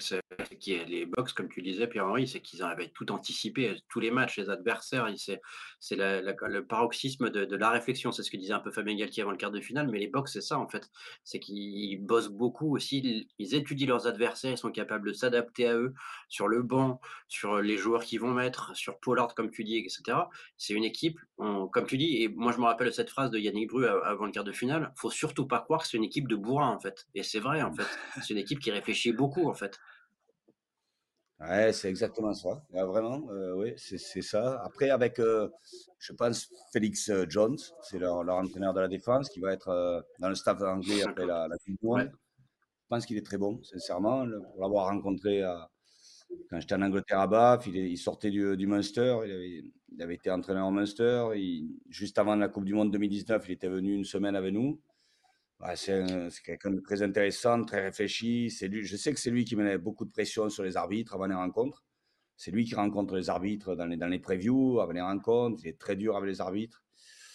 ce qui est les Box, comme tu disais, Pierre-Henri, c'est qu'ils avaient tout anticipé, tous les matchs, les adversaires, ils c'est c'est la la le paroxysme de de la réflexion. C'est ce que disait un peu Fabien Galtier avant le quart de finale, mais les Box, c'est ça, en fait. C'est qu'ils bossent beaucoup aussi, ils ils étudient leurs adversaires, ils sont capables de s'adapter à eux, sur le banc, sur les joueurs qu'ils vont mettre, sur Pollard, comme tu dis, et cetera. C'est une équipe, on comme tu dis et moi je me rappelle cette phrase de Yannick Bru a avant le quart de finale: «Faut surtout pas croire que c'est une équipe de bourrins, en fait» et c'est vrai, en fait. C'est une équipe qui réfléchit beaucoup, en fait. Ouais, c'est exactement ça. Ouais, vraiment, heu, oui, c'est c'est ça. Après avec, heu, je pense Félix, heu, Jones, c'est leur leur entraîneur de la défense qui va être, heu, dans le staff anglais après D'accord. la la coupe du Ouais. monde. Je pense qu'il est très bon, sincèrement, le pour l'avoir rencontré à quand j'étais en Angleterre à Bath, il est il sortait du du Munster, il avait il avait été entraîneur au Munster, il juste avant la coupe du monde deux mille dix-neuf, il était venu une semaine avec nous. Ouais, c'est un c'est quelqu'un de très intéressant, très réfléchi. C'est lui je sais que c'est lui qui met beaucoup de pression sur les arbitres avant les rencontres. C'est lui qui rencontre les arbitres dans les dans les previews, avant les rencontres. Il est très dur avec les arbitres.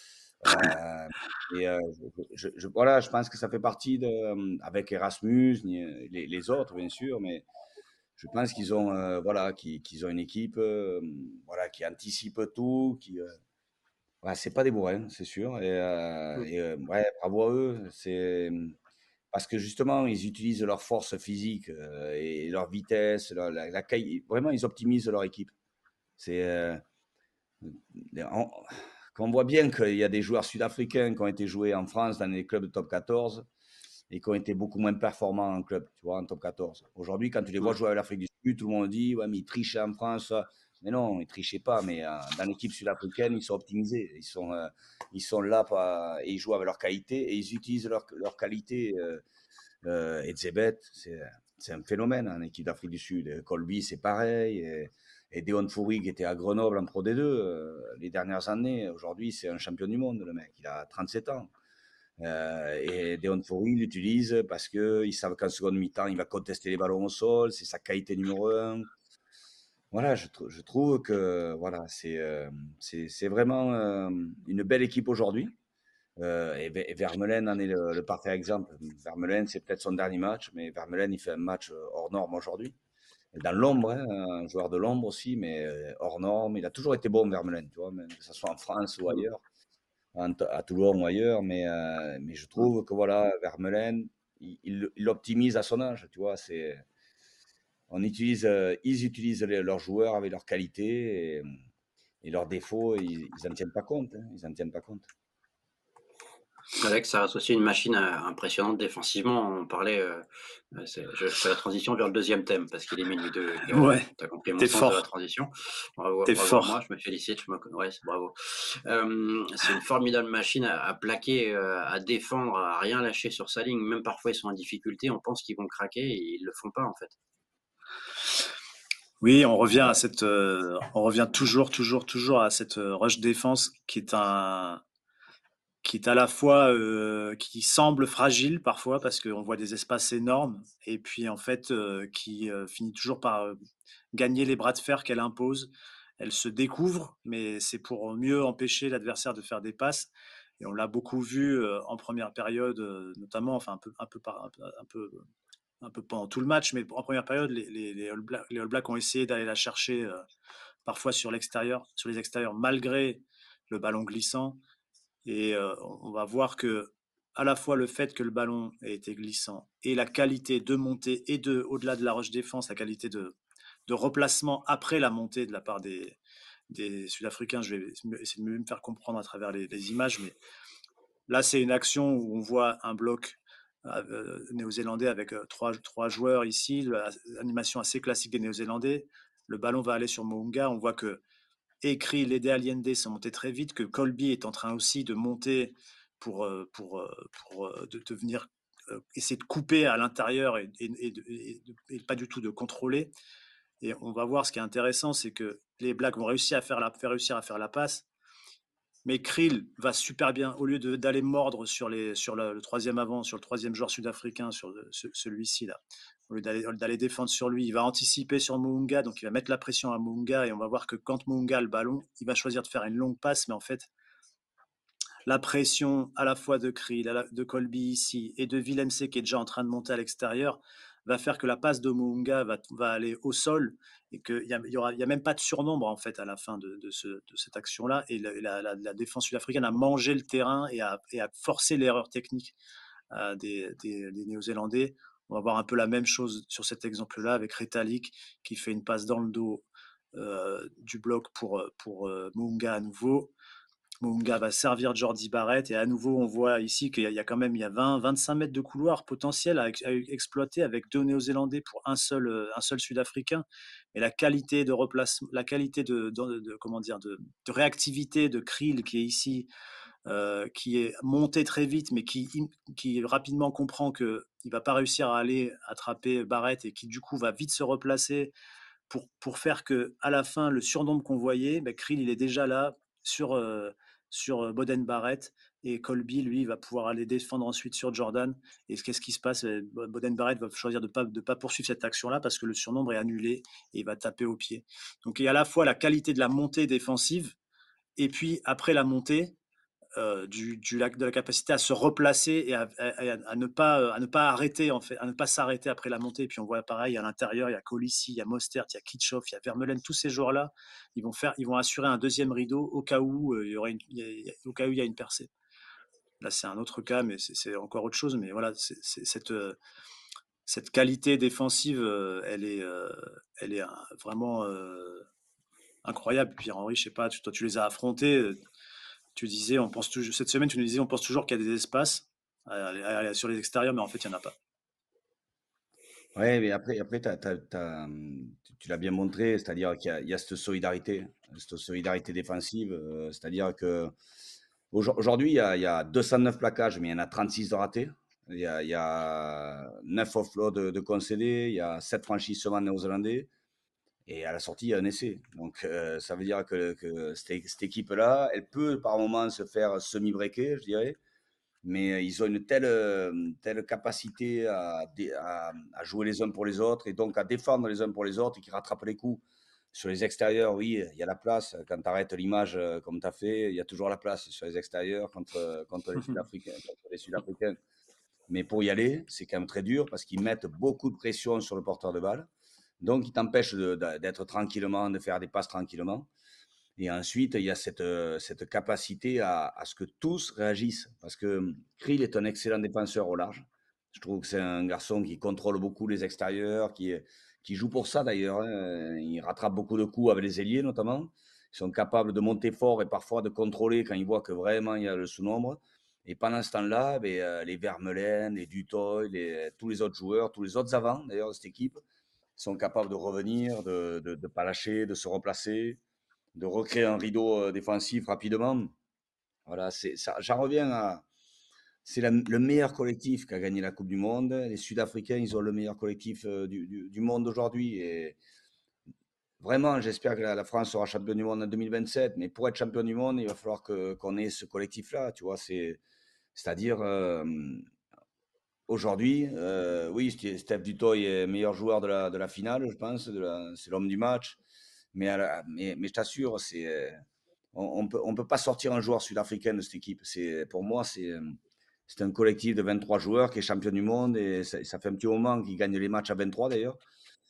Heu et heu, je je je voilà, je pense que ça fait partie de, hem, avec Erasmus, ni les les autres bien sûr, mais je pense qu'ils ont, heu, voilà, qu'ils qu'ils ont une équipe, hem, voilà, qui anticipe tout, qui, heu ouais, c'est pas des bourrins, c'est sûr et heu Mmh. et heu, ouais, bravo à eux. C'est, mmh, parce que justement, ils utilisent leur force physique, heu et leur vitesse, leur la la caille vraiment, ils optimisent leur équipe. C'est, heu, les on qu'on voit bien qu'il y a des joueurs sud-africains qui ont été joués en France dans les clubs de top quatorze et qui ont été beaucoup moins performants en club, tu vois, en top quatorze. Aujourd'hui, quand tu les vois Mmh. jouer avec l'Afrique du Sud, tout le monde dit: «Ouais, mais ils trichaient en France, ça». Mais non, ils trichaient pas, mais heu, dans l'équipe sud-africaine, ils sont optimisés. Ils sont, heu, ils sont là pas et ils jouent avec leur qualité et ils utilisent leur leur qualité, heu heu et Zebet, c'est c'est un phénomène en équipe d'Afrique du Sud. Et Colby, c'est pareil et et Deon Fourie qui était à Grenoble en Pro D deux, heu, les dernières années. Aujourd'hui, c'est un champion du monde, le mec. Il a trente-sept ans. Heu et Deon Fourie, il l'utilise parce qu'ils savent qu'en seconde mi-temps, il va contester les ballons au sol, c'est sa qualité numéro un. Voilà, je trou je trouve que, voilà, c'est, hem, c'est c'est vraiment, hem, une belle équipe aujourd'hui, heu et Ve et Vermeulen en est le le parfait exemple. Vermeulen, c'est peut-être son dernier match, mais Vermeulen, il fait un match, heu, hors norme aujourd'hui et dans l'ombre, hein, un joueur de l'ombre aussi, mais heu, hors norme. Il a toujours été bon, Vermeulen, tu vois? Même que ça soit en France ou Mmh. ailleurs, en à Toulon ou ailleurs, mais heu, mais je Mmh. trouve que voilà, Vermeulen, il il il optimise à son âge, tu vois? C'est on utilise, heu, ils utilisent les leurs joueurs avec leurs qualités et mmh et leurs défauts, ils ils en tiennent pas compte, hein, ils en tiennent pas compte. Avec ça reste aussi une machine, heu, impressionnante défensivement. On parlait, heu heu, c'est je je fais la transition vers le deuxième thème parce qu'il est minuit deux, Pierre-Henri. Ouais, Tu as compris mon t'es sens de la fort, transition. Bravo t'es bravo à moi, fort. je me félicite, je me co ouais, c'est bravo. Hem, c'est une formidable machine à à plaquer, heu, à défendre, à rien lâcher sur sa ligne. Même parfois, ils sont en difficulté, on pense qu'ils vont craquer et ils le font pas, en fait. Oui, on revient à Ouais, cette, euh, on revient toujours, toujours, toujours à cette euh, rush défense qui est un, qui est à la fois, euh, qui semble fragile parfois parce qu'on voit des espaces énormes et puis en fait euh, qui euh, finit toujours par euh, gagner les bras de fer qu'elle impose. Elle se découvre, mais c'est pour mieux empêcher l'adversaire de faire des passes. Et on l'a beaucoup vu euh, en première période, euh, notamment, enfin un peu, un peu, par, un peu, un peu un peu pendant tout le match, mais en première période, les, les, les, All, Blacks, les All Blacks ont essayé d'aller la chercher euh, parfois sur l'extérieur, sur les extérieurs, malgré le ballon glissant. Et euh, on va voir que à la fois le fait que le ballon ait été glissant et la qualité de montée et de, au-delà de la rush défense, la qualité de, de replacement après la montée de la part des, des Sud-Africains, je vais essayer de me faire comprendre à travers les, les images, mais là, c'est une action où on voit un bloc euh, néo-zélandais avec euh, trois, trois joueurs ici, l'animation assez classique des néo-zélandais. Le ballon va aller sur Mounga. On voit que Écrit, Lede Allende sont montés très vite, que Colby est en train aussi de monter pour, euh, pour, euh, pour euh, de, de venir euh, essayer de couper à l'intérieur et, et, et, et, et pas du tout de contrôler. Et on va voir ce qui est intéressant, c'est que les Blacks vont réussir à faire, la, faire réussir à faire la passe, mais Krill va super bien, au lieu de, d'aller mordre sur, les, sur le, le troisième avant, sur le troisième joueur sud-africain, sur le, ce, celui-ci là, au lieu d'aller, d'aller défendre sur lui, il va anticiper sur Mounga, donc il va mettre la pression à Mounga, et on va voir que quand Mounga a le ballon, il va choisir de faire une longue passe, mais en fait, la pression à la fois de Krill, de Colby ici, et de Willemse qui est déjà en train de monter à l'extérieur, va faire que la passe de Mounga va, va aller au sol et qu'il n'y a, y aura, y a même pas de surnombre en fait à la fin de, de, ce, de cette action-là. Et la, la, la, la défense sud-africaine a mangé le terrain et a, et a forcé l'erreur technique euh, des, des, des Néo-Zélandais. On va voir un peu la même chose sur cet exemple-là avec Retallick qui fait une passe dans le dos euh, du bloc pour, pour euh, Mounga à nouveau. Mounga va servir Jordi Barrett et à nouveau on voit ici qu'il y a quand même il y a vingt vingt-cinq mètres de couloir potentiel à, à exploiter avec deux Néo-Zélandais pour un seul, un seul Sud-Africain. Et la qualité de replacement, la qualité de, de, de comment dire de, de réactivité de Kriel qui est ici, euh, qui est monté très vite, mais qui, qui rapidement comprend qu'il ne va pas réussir à aller attraper Barrett et qui du coup va vite se replacer pour, pour faire que à la fin, le surnombre qu'on voyait, ben, Kriel il est déjà là sur, euh, sur Boden Barrett et Colby, lui, va pouvoir aller défendre ensuite sur Jordan. Et qu'est-ce qui se passe? Boden Barrett va choisir de ne pas, de pas poursuivre cette action-là parce que le surnombre est annulé et il va taper au pied. Donc il y a à la fois la qualité de la montée défensive et puis après la montée, euh, du, du, de la capacité à se replacer et à, à, à, ne pas, à ne pas arrêter, en fait, à ne pas s'arrêter après la montée. Et puis on voit pareil, à l'intérieur, il y a Colissi, il y a Mostert, il y a Kitchoff, il y a Vermeulen, tous ces joueurs-là, ils vont, faire, ils vont assurer un deuxième rideau au cas où, euh, il, y aurait une, il, y a, au cas où il y a une percée. Là, c'est un autre cas, mais c'est encore autre chose. Mais voilà, c'est cette, euh, cette qualité défensive, euh, elle est, euh, elle est euh, vraiment euh, incroyable. Pierre-Henri, je sais pas, tu, toi, tu les as affrontés. Euh, tu disais, on pense toujours, cette semaine, tu nous disais, on pense toujours qu'il y a des espaces euh, sur les extérieurs, mais en fait, il n'y en a pas. Ouais, mais après, après t'as, t'as, t'as, hum, tu tu l'as bien montré, c'est-à-dire qu'il y a, il y a cette solidarité, cette solidarité défensive, euh, c'est-à-dire que aujourd'hui, il y a, il y a deux cent neuf plaquages, mais il y en a trente-six de ratés. Il y a, il y a neuf offloads de, de concédés, il y a sept franchissements néo-zélandais, et à la sortie, il y a un essai. Donc, euh, ça veut dire que, que cette, cette équipe-là, elle peut par moments se faire semi-breaker, je dirais, mais ils ont une telle, euh, telle capacité à, dé- à, à jouer les uns pour les autres et donc à défendre les uns pour les autres et qui rattrapent les coups. Sur les extérieurs, oui, il y a la place. Quand tu arrêtes l'image euh, comme tu as fait, il y a toujours la place sur les extérieurs contre, contre les Sud-Africains. Contre les Sud-Africains. Mais pour y aller, c'est quand même très dur parce qu'ils mettent beaucoup de pression sur le porteur de balle. Donc, ils t'empêchent de- de- d'être tranquillement, de faire des passes tranquillement. Et ensuite, il y a cette, euh, cette capacité à, à ce que tous réagissent. Parce que Kriel est un excellent défenseur au large. Je trouve que c'est un garçon qui contrôle beaucoup les extérieurs, qui, est- qui joue pour ça d'ailleurs, hein. Il rattrape beaucoup de coups avec les ailiers notamment. Ils sont capables de monter fort et parfois de contrôler quand ils voient que vraiment il y a le sous-nombre. Et pendant ce temps-là, ben, euh, les Vermeulen, les Dutoy, les, tous les autres joueurs, tous les autres avants d'ailleurs de cette équipe sont capables de revenir, de ne pas lâcher, de se replacer, de recréer un rideau euh, défensif rapidement. Voilà, c'est ça. J'en reviens à. C'est la- le meilleur collectif qui a gagné la Coupe du Monde. Les Sud-Africains, ils ont le meilleur collectif euh, du, du- du monde aujourd'hui. Et vraiment, j'espère que la, la France sera champion du monde en deux mille vingt-sept. Mais pour être champion du monde, il va falloir que, qu'on ait ce collectif-là. Tu vois, c'est, c'est-à-dire, euh, aujourd'hui, euh, oui, Steph Dutoy est meilleur joueur de la, de la finale, je pense. De la- c'est l'homme du match. Mais, à la- mais, mais je t'assure, c'est. euh, on ne peut, on peut pas sortir un joueur sud-africain de cette équipe. C'est, pour moi, c'est, euh, c'est un collectif de vingt-trois joueurs qui est champion du monde et ça, ça fait un petit moment qu'ils gagnent les matchs à vingt-trois d'ailleurs.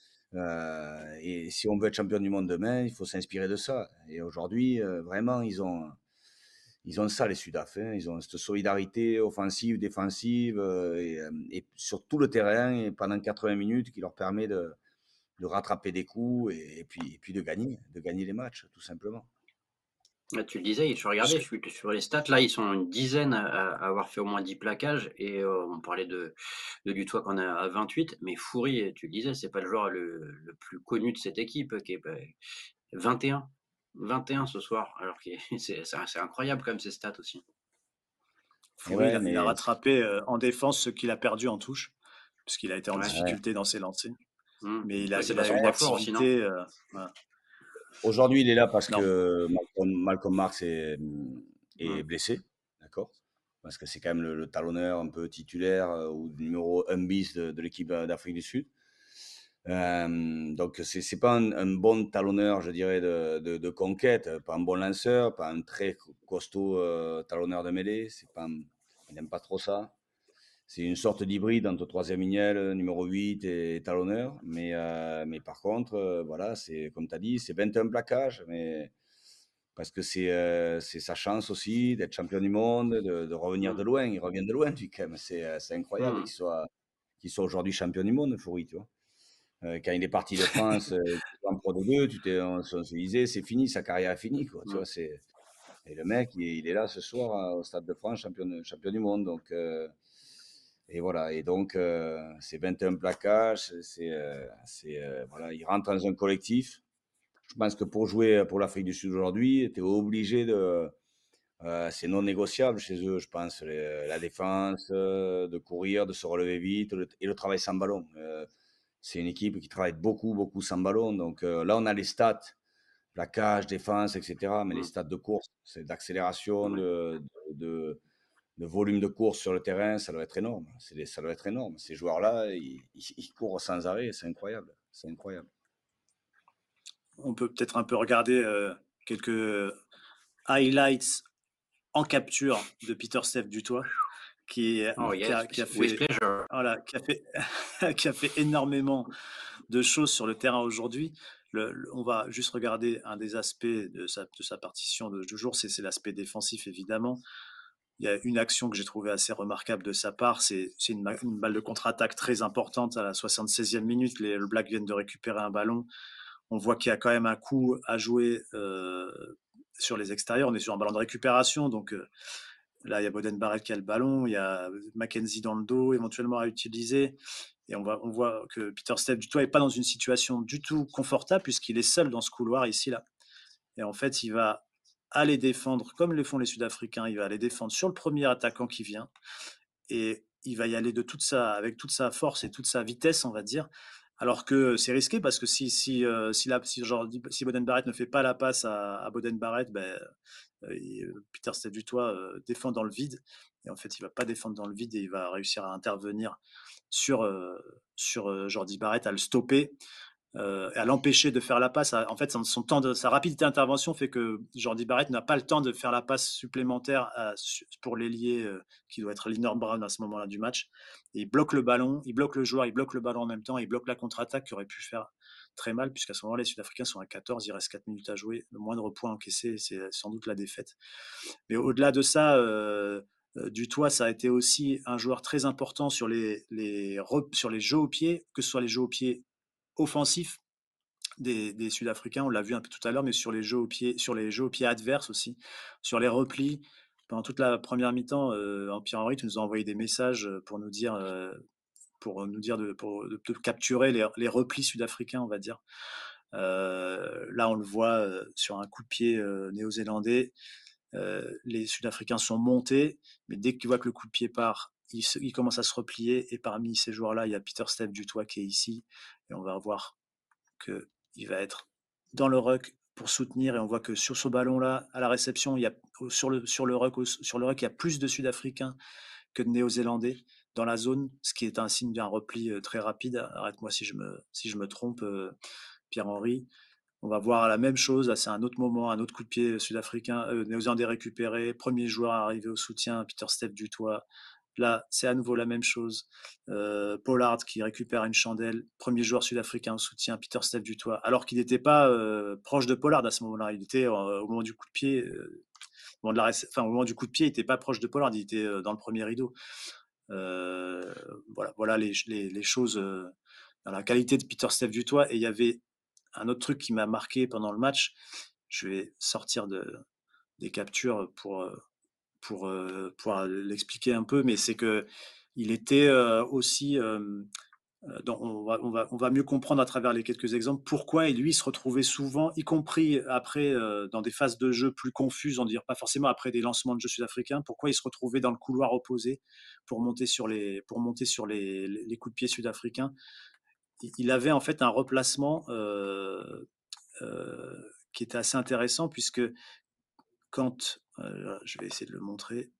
Euh, et si on veut être champion du monde demain, il faut s'inspirer de ça. Et aujourd'hui, euh, vraiment, ils ont, ils ont ça, les Sudaf. Hein. Ils ont cette solidarité offensive, défensive euh, et, euh, et sur tout le terrain et pendant quatre-vingts minutes qui leur permet de, de rattraper des coups et, et puis, et puis de gagner, de gagner les matchs, tout simplement. Là, tu le disais, je regardais, je suis sur les stats, là, ils sont une dizaine à, à avoir fait au moins dix plaquages, et euh, on parlait de, de Dutoit qu'on a à vingt-huit, mais Foury, tu le disais, c'est pas le joueur le, le plus connu de cette équipe, qui est bah, vingt et un. vingt et un ce soir, alors que c'est c'est incroyable quand même ces stats aussi. Et Foury, il ouais, a, il a mais rattrapé euh, en défense ce qu'il a perdu en touche, puisqu'il a été en Ouais. ouais. difficulté dans ses lancers. Mmh. Mais il Bah, a, c'est il pas a son une point fort aussi, non? activité. Euh, voilà. Aujourd'hui, il est là parce Non. que Malcolm, Malcolm Marx est, est Mmh. blessé, d'accord? Parce que c'est quand même le, le talonneur un peu titulaire euh, ou numéro un bis de, de l'équipe d'Afrique du Sud. Euh, donc, c'est c'est pas un, un bon talonneur, je dirais, de, de, de conquête, pas un bon lanceur, pas un très costaud euh, talonneur de mêlée. C'est pas, un- il n'aime pas trop ça. c'est une sorte d'hybride entre troisième lignel, numéro huit et talonneur. Mais, euh, mais par contre, euh, voilà, c'est comme tu as dit, c'est vingt et un plaquages, mais parce que c'est euh, c'est sa chance aussi d'être champion du monde, de, de revenir de Mmh. loin. Il revient de loin, lui, quand même. C'est euh, c'est incroyable qu'il Mmh. soit, qu'il soit aujourd'hui champion du monde, Foury, tu vois. Euh, quand il est parti de France, euh, en Pro D deux, tu t'es, on, se on se disait, c'est fini, sa carrière est finie, quoi. Tu Mmh. vois, c'est, et le mec, il est, il est là ce soir euh, au Stade de France, champion, de- champion du monde. Donc, euh, et voilà. Et donc, euh, c'est vingt et un plaquages. C'est, euh, c'est, euh, voilà, il rentre dans un collectif. Je pense que pour jouer pour l'Afrique du Sud aujourd'hui, tu es obligé de. Euh, c'est non négociable chez eux, je pense. les- la défense, euh, de courir, de se relever vite le- et le travail sans ballon. Euh, c'est une équipe qui travaille beaucoup, beaucoup sans ballon. Donc euh, là, on a les stats, plaquage, défense, et cetera. Mais les Mmh. stats de course, c'est d'accélération, Ouais. de, de, de volume de course sur le terrain, ça doit être énorme. C'est des- ça doit être énorme. Ces joueurs-là, ils, ils- ils courent sans arrêt. C'est incroyable. C'est incroyable. On peut peut-être un peu regarder euh, quelques highlights en capture de Peter Steph Dutoit, qui, Oh qui, yes, a, qui a with fait, pleasure. voilà, qui a fait, qui a fait énormément de choses sur le terrain aujourd'hui. Le, le, on va juste regarder un des aspects de sa, de sa partition de, de jour, c'est, c'est l'aspect défensif évidemment. Il y a une action que j'ai trouvée assez remarquable de sa part, c'est, c'est une, une balle de contre-attaque très importante à la soixante-seizième minute. Les, le Black viennent de récupérer un ballon. On voit qu'il y a quand même un coup à jouer euh, sur les extérieurs. On est sur un ballon de récupération, donc euh, là il y a Boden Barrett qui a le ballon, il y a Mackenzie dans le dos éventuellement à utiliser. Et on, va, on voit que Peter Steph Dutoit n'est pas dans une situation du tout confortable puisqu'il est seul dans ce couloir ici là. Et en fait, il va aller défendre comme le font les Sud-Africains. Il va aller défendre sur le premier attaquant qui vient et il va y aller de toute sa, avec toute sa force et toute sa vitesse, on va dire. Alors que c'est risqué parce que si si euh, si, la, si, genre, si Boden Barrett ne fait pas la passe à, à Boden Barrett, ben, euh, Peter Steph Dutoit euh, défend dans le vide. Et en fait, il va pas défendre dans le vide et il va réussir à intervenir sur euh, sur euh, Jordi Barrett, à le stopper, euh, à l'empêcher de faire la passe. En fait, son, son temps de, sa rapidité d'intervention fait que Jordi Barrett n'a pas le temps de faire la passe supplémentaire à, pour l'ailier euh, qui doit être Linnor Brown à ce moment-là du match. Et il bloque le ballon, il bloque le joueur, il bloque le ballon en même temps, et il bloque la contre-attaque qui aurait pu faire très mal, puisqu'à ce moment-là, les Sud-Africains sont à quatorze, il reste quatre minutes à jouer. Le moindre point encaissé, c'est sans doute la défaite. Mais au-delà de ça, euh, Dutoit, ça a été aussi un joueur très important sur les, les, sur les jeux au pied, que ce soit les jeux au pied offensifs des, des Sud-Africains, on l'a vu un peu tout à l'heure, mais sur les jeux au pied, sur les jeux au pied adverses aussi, sur les replis. Pendant toute la première mi-temps, euh, Pierre-Henri, tu nous as envoyé des messages pour nous dire, euh, pour nous dire de, pour, de, de capturer les, les, replis sud-africains, on va dire. Euh, là, on le voit euh, sur un coup de pied euh, néo-zélandais. Euh, les Sud-Africains sont montés, mais dès qu'ils voient que le coup de pied part, ils, ils commencent à se replier. Et parmi ces joueurs-là, il y a Peter Steph Dutoit qui est ici. Et on va voir qu'il va être dans le ruck pour soutenir. Et on voit que sur ce ballon-là, à la réception, il y a, sur, le, sur, le ruck, sur le ruck, il y a plus de Sud-Africains que de Néo-Zélandais dans la zone, ce qui est un signe d'un repli très rapide. Arrête-moi si je me, si je me trompe, euh, Pierre-Henri. On va voir la même chose, c'est un autre moment, un autre coup de pied sud-africain, euh, néo-zélandais récupéré, premier joueur à arriver au soutien, Peter Steph Dutoit. Là, c'est à nouveau la même chose. Euh, Pollard qui récupère une chandelle, premier joueur sud-africain au soutien, Peter Steph Dutoit, alors qu'il n'était pas euh, proche de Pollard à ce moment-là. Il était euh, au moment du coup de pied, euh, au, moment de la, enfin, au moment du coup de pied, il n'était pas proche de Pollard, il était euh, dans le premier rideau. Euh, voilà, voilà les, les, les choses euh, dans la qualité de Peter Steph Dutoit. Et il y avait un autre truc qui m'a marqué pendant le match. Je vais sortir de, des captures pour pour pouvoir l'expliquer un peu, mais c'est que il était aussi euh, dans, on, va, on, va, on va mieux comprendre à travers les quelques exemples pourquoi et lui se retrouvait souvent, y compris après euh, dans des phases de jeu plus confuses, on ne dire pas forcément après des lancements de jeu sud-africains, pourquoi il se retrouvait dans le couloir opposé pour monter sur les, pour monter sur les, les coups de pied sud-africains. Il avait en fait un replacement euh, euh, qui était assez intéressant puisque quand, euh, je vais essayer de le montrer,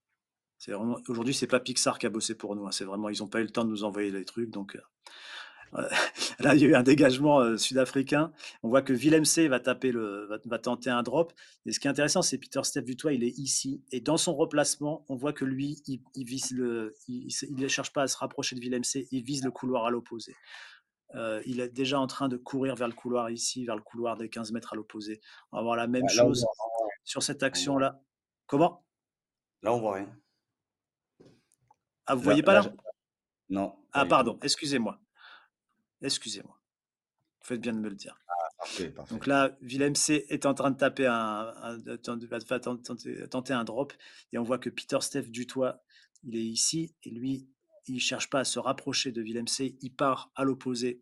c'est vraiment, aujourd'hui c'est pas Pixar qui a bossé pour nous, hein, c'est vraiment, ils n'ont pas eu le temps de nous envoyer les trucs, donc Là, il y a eu un dégagement euh, sud-africain. On voit que Willem C va taper le, va, va tenter un drop. Et ce qui est intéressant, c'est Peter Steph Dutoit, il est ici. Et dans son replacement, on voit que lui, il, il vise le, il ne cherche pas à se rapprocher de Willem C, il vise le couloir à l'opposé. Euh, il est déjà en train de courir vers le couloir ici, vers le couloir des quinze mètres à l'opposé. On va voir la même Là, là, on chose voit, sur cette on voit- action-là. Comment? là, on voit rien. Ah, vous Là, voyez pas là, là? je- non, pas Ah, du pardon, tout. excusez-moi. Excusez-moi. Vous faites bien de me le dire. Parfait, parfait. Donc là, Willem C est en train de taper un, un- de- va va tenter, tenter un drop et on voit que Peter Steph Dutoit, il est ici et lui, il cherche pas à se rapprocher de Willem C, il part à l'opposé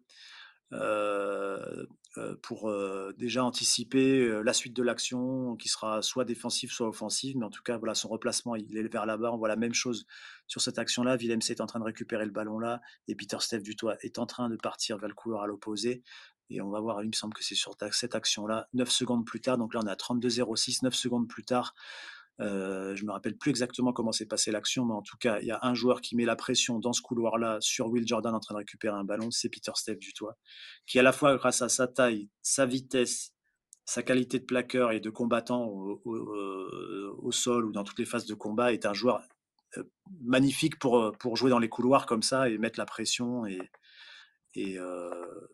euh, euh, pour euh, déjà anticiper euh, la suite de l'action qui sera soit défensive, soit offensive, mais en tout cas, voilà, son replacement, il est vers là-bas. On voit la même chose sur cette action-là. Willem C est en train de récupérer le ballon là et Peter Steph Dutoit est en train de partir vers le couloir à l'opposé. Et on va voir, il me semble que c'est sur cette action-là, neuf secondes plus tard, donc là on est à trente-deux zéro six, neuf secondes plus tard, euh, je me rappelle plus exactement comment s'est passée l'action, mais en tout cas, il y a un joueur qui met la pression dans ce couloir-là sur Will Jordan en train de récupérer un ballon, c'est Peter Steph Dutoit, qui à la fois grâce à sa taille, sa vitesse, sa qualité de plaqueur et de combattant au, au, au sol ou dans toutes les phases de combat, est un joueur euh, magnifique pour, pour jouer dans les couloirs comme ça et mettre la pression et, et, euh,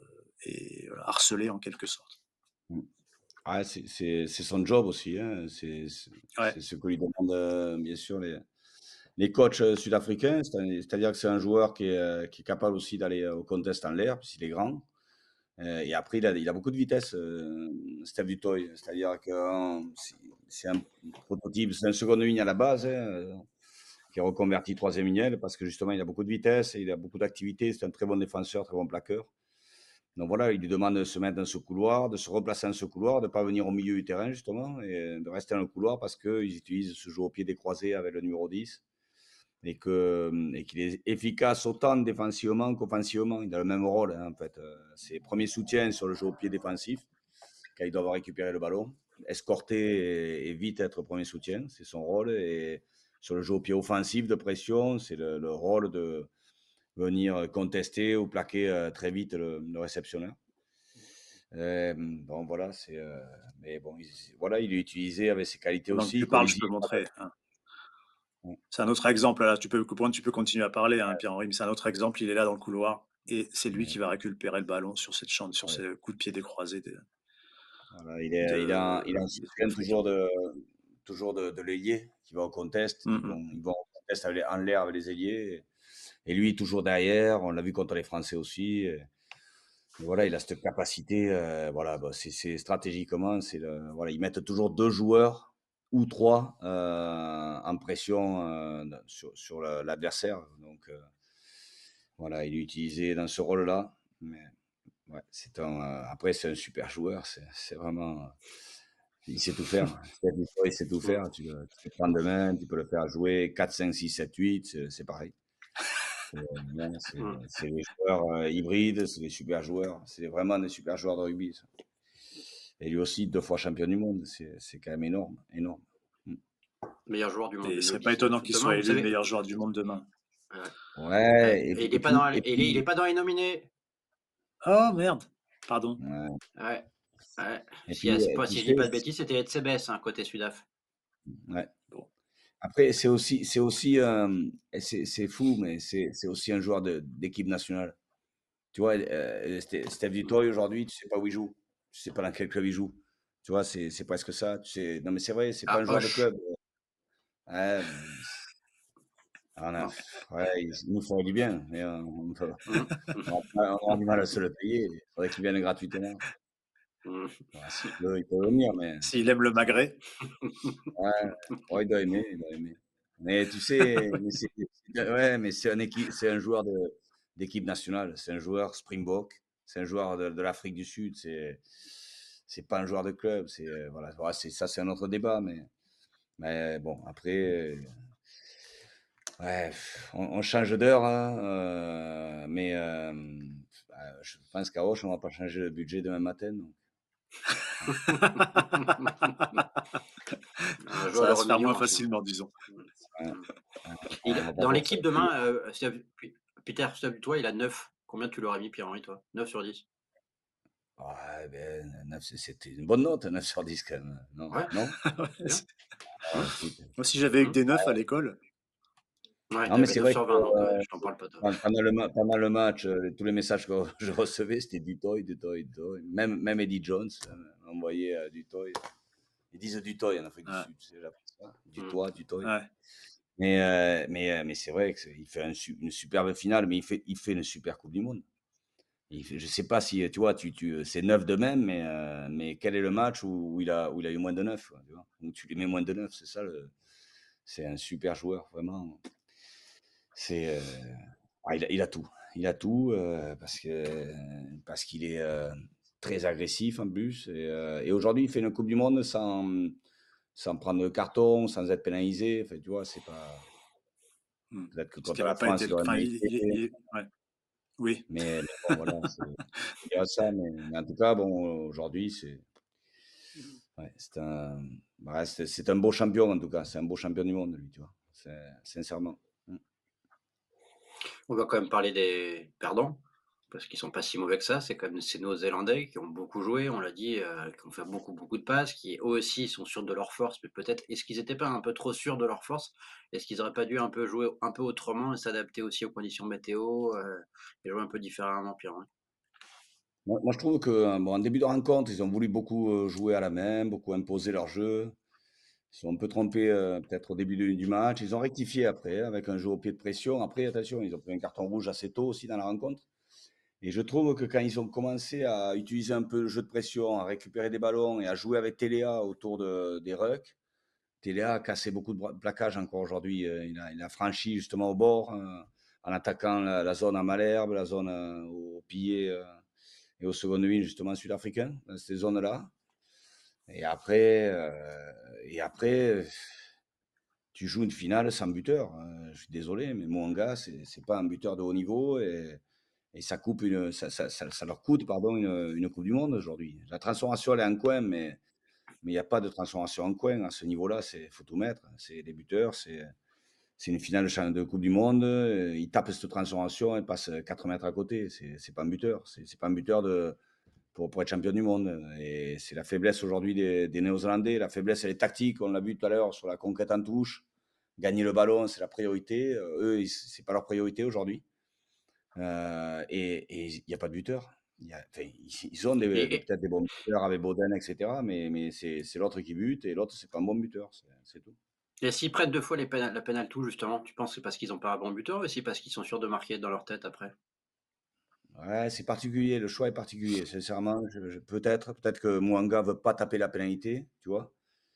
et voilà, harceler en quelque sorte. Mm. Ah, c'est c'est- c'est son job aussi, hein. C'est c'est- Ouais. c'est ce que lui demandent, euh, bien sûr, les, les coachs euh, sud-africains. C'est- C'est-à-dire que c'est un joueur qui est, euh, qui est capable aussi d'aller euh, au contest en l'air, puisqu'il est grand. Euh, et après, il a, il a beaucoup de vitesse, euh, Steph Dutoit. C'est-à-dire que euh, c'est c'est un prototype, c'est un seconde ligne à la base, hein, euh, qui est reconverti troisième ligne, parce que justement, il a beaucoup de vitesse et il a beaucoup d'activité. C'est un très bon défenseur, très bon plaqueur. Donc voilà, il lui demande de se mettre dans ce couloir, de se replacer dans ce couloir, de ne pas venir au milieu du terrain, justement, et de rester dans le couloir parce qu'ils utilisent ce jeu au pied décroisé avec le numéro dix et que, et qu'il est efficace autant défensivement qu'offensivement. Il a le même rôle, hein, en fait. Euh, C'est premier soutien sur le jeu au pied défensif, quand ils doivent récupérer le ballon. Escorter et, et vite être premier soutien, c'est son rôle. Et sur le jeu au pied offensif de pression, c'est le, le rôle de venir contester ou plaquer euh, très vite le, le réceptionneur. Euh, bon, voilà, c'est. Euh, mais bon, il, voilà, il est utilisé avec ses qualités Pendant que aussi, tu comme parles, il je dit. peux montrer. Hein. Ouais, C'est un autre exemple. Là, tu peux, tu peux continuer à parler, hein, Pierre-Henri, mais c'est un autre exemple. Il est là dans le couloir et c'est lui ouais, qui va récupérer le ballon sur cette chambre, sur ouais. ces coups de pied décroisés de, Voilà, il, est, il, a, il a un de, des système Sud-Africains. toujours de, toujours de, de l'ailier qui va au contest. Mm Ils -hmm. vont, ils vont au contest en l'air avec les ailiers. Et lui, toujours derrière. On l'a vu contre les Français aussi. Et, et voilà, il a cette capacité. Euh, voilà, bah, c'est stratégiquement, c'est le, voilà, ils mettent toujours deux joueurs ou trois euh, en pression euh, sur, sur l'adversaire. Donc, euh, voilà, il est utilisé dans ce rôle-là. Mais ouais, c'est un, euh, après, c'est un super joueur. C'est vraiment. Euh, il sait tout faire. Steph Curry, il sait tout Mm. faire. Tu le, tu le prends de main, tu peux le faire jouer quatre, cinq, six, sept, huit. C'est pareil. C'est Mm. c'est des joueurs euh, hybrides, c'est des super joueurs. C'est vraiment des super joueurs de rugby. Ça. Et lui aussi, deux fois champion du monde. C'est quand même énorme. énorme. Mm. Meilleur joueur du monde Et il ne de serait pas U étonnant dix-neuf. qu'il Demain, soit vous élu savez. meilleur joueur du monde demain. Ouais. Ouais. Ouais, et, Et il et n'est pas puis, dans, et et il est puis pas dans les nominés. Oh merde, pardon. ouais, Ouais. Ouais. et Si, puis, c'est euh, pas, tu si je dis sais, pas de bêtises, c'était Etsebes, hein, côté Sudaf. ouais. Bon. Après, c'est aussi, c'est aussi, euh, et c'est c'est fou, mais c'est c'est aussi un joueur de- d'équipe nationale. Tu vois, euh, Ste- Steph Mm. Dutoit aujourd'hui, tu sais pas où il joue, tu sais pas dans quel club il joue. Tu vois, c'est c'est presque ça. Tu sais, non, mais c'est vrai, c'est pas Ah, un joueur de Hoche. club. Ouais, mais c'est- on a, Mm. ouais, il il nous ferait du bien, mais euh, on peut, Mm. on a, on a- on a du mal à se le payer. Il faudrait qu'il vienne gratuitement. Mm. Bon, s'il veut, il peut venir, mais S'il aime le magret. ouais, ouais, il doit aimer, il doit aimer. Mais tu sais, mais c'est ouais, mais c'est un équipe, c'est un joueur de d'équipe nationale, c'est un joueur Springbok, c'est un joueur de, de l'Afrique du Sud, c'est c'est pas un joueur de club, c'est euh, voilà, voilà, c'est ça, c'est un autre débat, mais mais bon, après, euh, ouais, on, on change d'heure, hein, euh, mais euh, bah, je pense qu'à Auch, on va pas changer le budget demain matin, donc. Un Ça joueur va se d'euro faire moins million aussi. facilement, disons. Ouais, Mm. ouais, Il, on va pas dans faire l'équipe sortir. demain, euh, Steph- Peter Steph, toi, il a neuf Combien tu leur as mis, Pierre-Henri, toi? neuf sur dix? Ouais, ben, neuf, c'est- c'était une bonne note, neuf sur dix quand même. Non, Ouais, non? c'est Ouais, bien. c'est- Ah, Mmh, écoute. Moi, si j'avais eu que mmh. des neufs à l'école, Ouais, Non, tu mais avais c'est neuf vrai que sur vingt, donc ouais, euh, je t'en parle pas, toi. pen- pendant le, ma- pendant le match, euh, tous les messages que je recevais, c'était du toy, du toy, du toy. Même, même Eddie Jones euh, envoyait euh, du toy. Ils disent du toy en Afrique du ouais, Sud, c'est appris ça. Du Mmh. toit, du toy. ouais. Mais, euh, mais, euh, mais c'est vrai qu'il fait un su- une superbe finale, mais il fait, il fait une super Coupe du Monde. Il fait- je sais pas si, tu vois, tu, tu, c'est neuf de même, mais, euh, mais quel est le match où, où il a, où il a eu moins de neuf, quoi, tu vois, où tu lui mets moins de neuf, c'est ça, le, c'est un super joueur, vraiment. C'est, euh, ah, il a, il a tout. Il a tout euh, parce que, parce qu'il est euh, très agressif en plus. Et, euh, et aujourd'hui, il fait une Coupe du Monde sans, sans prendre de carton, sans être pénalisé. Enfin, tu vois, c'est pas. Hmm. Peut-être que Ce qui contre la n'avait pas France, été il le. aurait Enfin, il, mérité. il- il- ouais. Oui. Mais, mais bon, voilà, c'est il y a ça. Mais, mais en tout cas, bon, aujourd'hui, c'est ouais, c'est un, ouais, c'est c'est un beau champion, en tout cas. C'est un beau champion du monde, lui, tu vois. C'est- Sincèrement. Mm. On va quand même parler des perdants, parce qu'ils sont pas si mauvais que ça. C'est quand même ces Néo-Zélandais qui ont beaucoup joué, on l'a dit, heu, qui ont fait beaucoup, beaucoup de passes, qui eux aussi sont sûrs de leur force, mais peut-être est-ce qu'ils étaient pas un peu trop sûrs de leur force? Est-ce qu'ils auraient pas dû un peu jouer un peu autrement et s'adapter aussi aux conditions météo, heu, et jouer un peu différemment, Pierre-Henri? Moi, moi, je trouve que, euh, bon, en début de rencontre, ils ont voulu beaucoup euh, jouer à la main, beaucoup imposer leur jeu. Ils sont un peu trompés euh, peut-être au début du, du match. Ils ont rectifié après, avec un jeu au pied de pression. Après, attention, ils ont pris un carton rouge assez tôt aussi dans la rencontre. Et je trouve que quand ils ont commencé à utiliser un peu le jeu de pression, à récupérer des ballons et à jouer avec Téléa autour de, des rucks, Téléa a cassé beaucoup de bra- plaquages encore aujourd'hui. Euh, Il a, il a franchi justement au bord euh, en attaquant la, la zone à Malherbe, la zone euh, au pilier euh, et au second ligne justement sud-africain, dans ces zones-là. Et après, euh, et après, tu joues une finale sans buteur. Euh, je suis désolé, mais Mwanga, c'est c'est pas un buteur de haut niveau et, et ça coupe une, ça, ça, ça, ça leur coûte pardon une, une Coupe du Monde aujourd'hui. La transformation elle est en coin, mais mais il n'y a pas de transformation en coin à ce niveau-là. C'est faut tout mettre. C'est des buteurs, c'est c'est une finale de champ- de Coupe du Monde. euh, Ils tapent cette transformation, elle passe quatre mètres à côté. C'est c'est pas un buteur. C'est c'est pas un buteur de pour, pour être champion du monde. Et c'est la faiblesse aujourd'hui des, des Néo-Zélandais. La faiblesse, elle est tactique. On l'a vu tout à l'heure sur la conquête en touche. Gagner le ballon, c'est la priorité. Euh, eux, c'est pas leur priorité aujourd'hui. Euh, et il n'y a pas de buteur. Il y a, enfin, ils, ils ont des, Et des- et peut-être des bons buteurs avec Boden, et cetera. Mais, mais c'est c'est l'autre qui bute et l'autre, c'est pas un bon buteur. C'est c'est tout. et s'ils prennent deux fois les pénal la pénal touche justement, tu penses que c'est parce qu'ils ont pas un bon buteur ou aussi parce qu'ils sont sûrs de marquer dans leur tête après? Ouais, c'est particulier. Le choix est particulier. Sincèrement, je- je- peut-être, peut-être que Mwanga veut pas taper la pénalité, tu vois.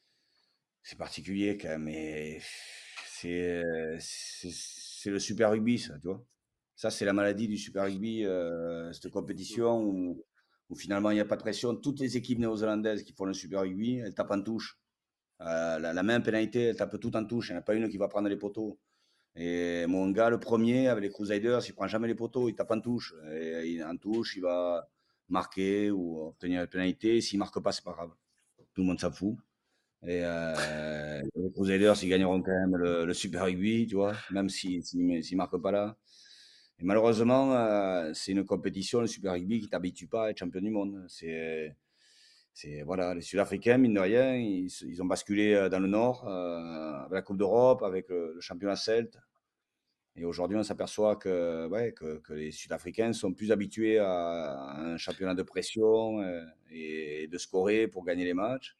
C'est particulier quand même, mais c'est euh, c'est c'est le Super Rugby, ça, tu vois. Ça, c'est la maladie du Super Rugby, euh, cette Mmh. compétition où, où finalement il n'y a pas de pression. Toutes les équipes néo-zélandaises qui font le Super Rugby, elles tapent en touche. Euh, la, la même pénalité, elles tapent tout en touche. Il n'y en a pas une qui va prendre les poteaux. Et mon gars, le premier, avec les Crusaders, il prend jamais les poteaux, il tape en touche. Et il- en touche, il va marquer ou obtenir la pénalité. S'il ne marque pas, c'est pas grave. Tout le monde s'en fout. Et euh, les Crusaders, ils gagneront quand même le, le Super Rugby, tu vois, même s'ils si, si, s'ils marquent pas là. Et malheureusement, euh, c'est une compétition, le Super Rugby, qui t'habitue pas à être champion du monde. C'est, c'est voilà, les Sud-Africains, mine de rien, ils, ils ont basculé euh, dans le Nord, euh, avec la Coupe d'Europe, avec le, le championnat celte. Et aujourd'hui, on s'aperçoit que, ouais, que, que les Sud-Africains sont plus habitués à, à un championnat de pression euh, et de scorer pour gagner les matchs.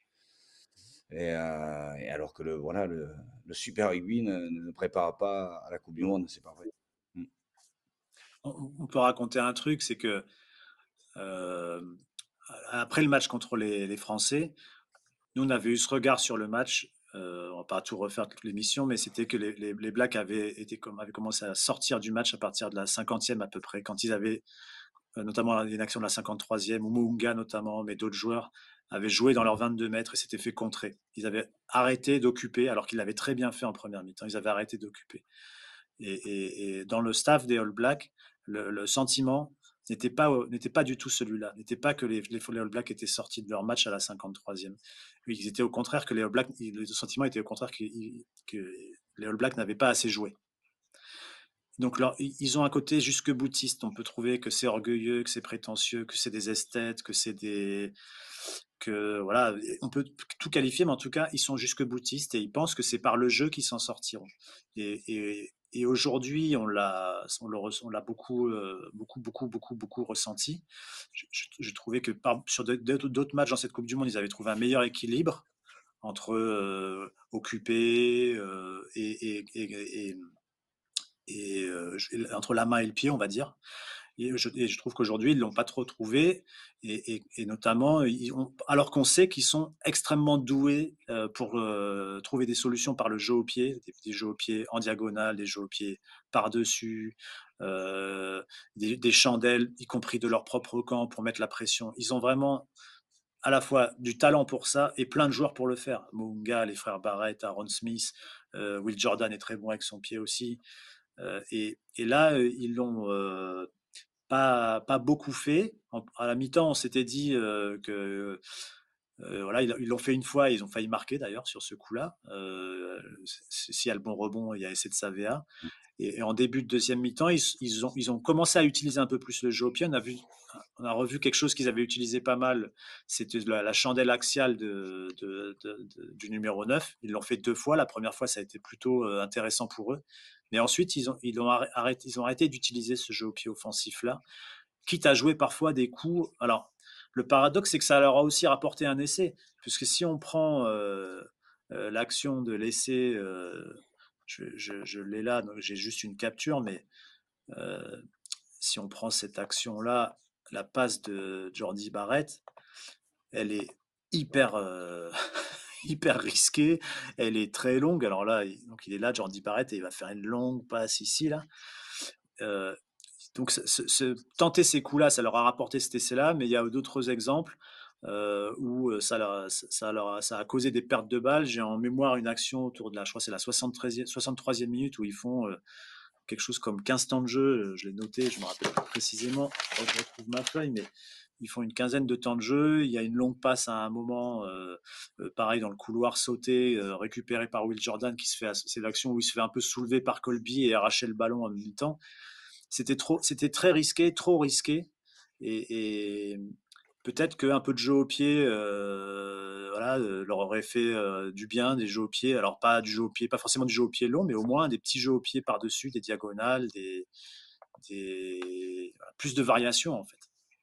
Et, euh, et alors que le, voilà, le, le Super Rugby ne, ne prépare pas à la Coupe du Mmh. Monde, c'est pas vrai. Mm. On, on peut raconter un truc, c'est que euh, après le match contre les, les Français, nous, on avait eu ce regard sur le match. Euh, on va pas tout refaire toute l'émission, mais c'était que les, les, les Blacks avaient, été, comme- avaient commencé à sortir du match à partir de la cinquantième à peu près, quand ils avaient, euh, notamment une action de la cinquante-troisième, où Mounga notamment, mais d'autres joueurs, avaient joué dans leurs vingt-deux mètres et s'étaient fait contrer. Ils avaient arrêté d'occuper, alors qu'ils l'avaient très bien fait en première mi-temps, ils avaient arrêté d'occuper. Et, et, et dans le staff des All Blacks, le, le sentiment n'était pas, n'était pas du tout celui-là. N'était pas que les, les, les All Blacks étaient sortis de leur match à la cinquante-troisième. Ils étaient au contraire que les All Blacks, le sentiment était au contraire que, que les All Blacks n'avaient pas assez joué. donc leur i ils ont un côté jusque-boutiste. On peut trouver que c'est orgueilleux, que c'est prétentieux, que c'est des esthètes, que c'est des que voilà, on peut tout qualifier, mais en tout cas, ils sont jusque-boutistes et ils pensent que c'est par le jeu qu'ils s'en sortiront. Et et et aujourd'hui, on l'a on le res on l'a beaucoup, heu, beaucoup, beaucoup, beaucoup, beaucoup ressenti. Je je je trouvais que par sur d'autres d'autres d'autres matchs dans cette coupe du monde, ils avaient trouvé un meilleur équilibre entre, heu, occupés, heu, et et et et et heu, j entre la main et le pied, on va dire. Et je et je trouve qu'aujourd'hui, ils l'ont pas trop trouvé et et et notamment, ils ont alors qu'on sait qu'ils sont extrêmement doués, heu, pour, heu, trouver des solutions par le jeu au pied, des des jeux au pied en diagonale, des jeux au pied par-dessus, heu, des des chandelles, y compris de leur propre camp pour mettre la pression. Ils ont vraiment à la fois du talent pour ça et plein de joueurs pour le faire. Mounga, les frères Barrett, Aaron Smith, heu, Will Jordan est très bon avec son pied aussi, heu et et là, heu, ils l'ont, heu pas pas beaucoup fait. En à la mi-temps, on s'était dit, heu, que, heu, voilà, ils ils l'ont fait une fois, ils ont failli marquer d'ailleurs sur ce coup-là. Heu, s S'il y a le bon rebond, il y a essai de Savea et et en début de deuxième mi-temps, ils ils ont ils ont commencé à utiliser un peu plus le jeu au pied. On a vu on a revu quelque chose qu'ils avaient utilisé pas mal, c'était la la chandelle axiale de de de de du numéro neuf. Ils l'ont fait deux fois. La première fois, ça a été plutôt, heu, intéressant pour eux. Mais ensuite, ils ont ils ont arrê arrêté ils ont arrêté d'utiliser ce jeu au pied offensif-là, quitte à jouer parfois des coups. Alors, le paradoxe, c'est que ça leur a aussi rapporté un essai, puisque si on prend euh, euh, l'action de l'essai, euh, je, je, je l'ai là, donc j'ai juste une capture, mais euh, si on prend cette action-là, la passe de Jordi Barrett, elle est hyper, euh, hyper risquée, elle est très longue. Alors là, il, donc il est là, Jordi Barrett, et il va faire une longue passe ici, là. Euh, donc, ce- ce- ce- tenter ces coups-là, ça leur a rapporté cet essai-là, mais il y a d'autres exemples euh, où euh, ça, leur a- ça, leur a, ça a causé des pertes de balles. J'ai en mémoire une action autour de la, je crois que c'est la soixante-treizième, soixante-troisième minute où ils font euh, quelque chose comme quinze temps de jeu. Euh, Je l'ai noté, je me rappelle plus précisément. Faut que je retrouve ma feuille, mais ils font une quinzaine de temps de jeu. Il y a une longue passe à un moment, euh, euh, pareil dans le couloir sauté, euh, récupéré par Will Jordan qui se fait, c'est l'action où il se fait un peu soulever par Colby et arracher le ballon en même temps. C'était trop, c'était très risqué, trop risqué. Et, et peut-être qu'un peu de jeu au pied, euh, voilà, euh, leur aurait fait euh, du bien, des jeux au pied. Alors pas du jeu au pied, pas forcément du jeu au pied long, mais au moins des petits jeux au pied par-dessus, des diagonales, des, des voilà, plus de variations en fait.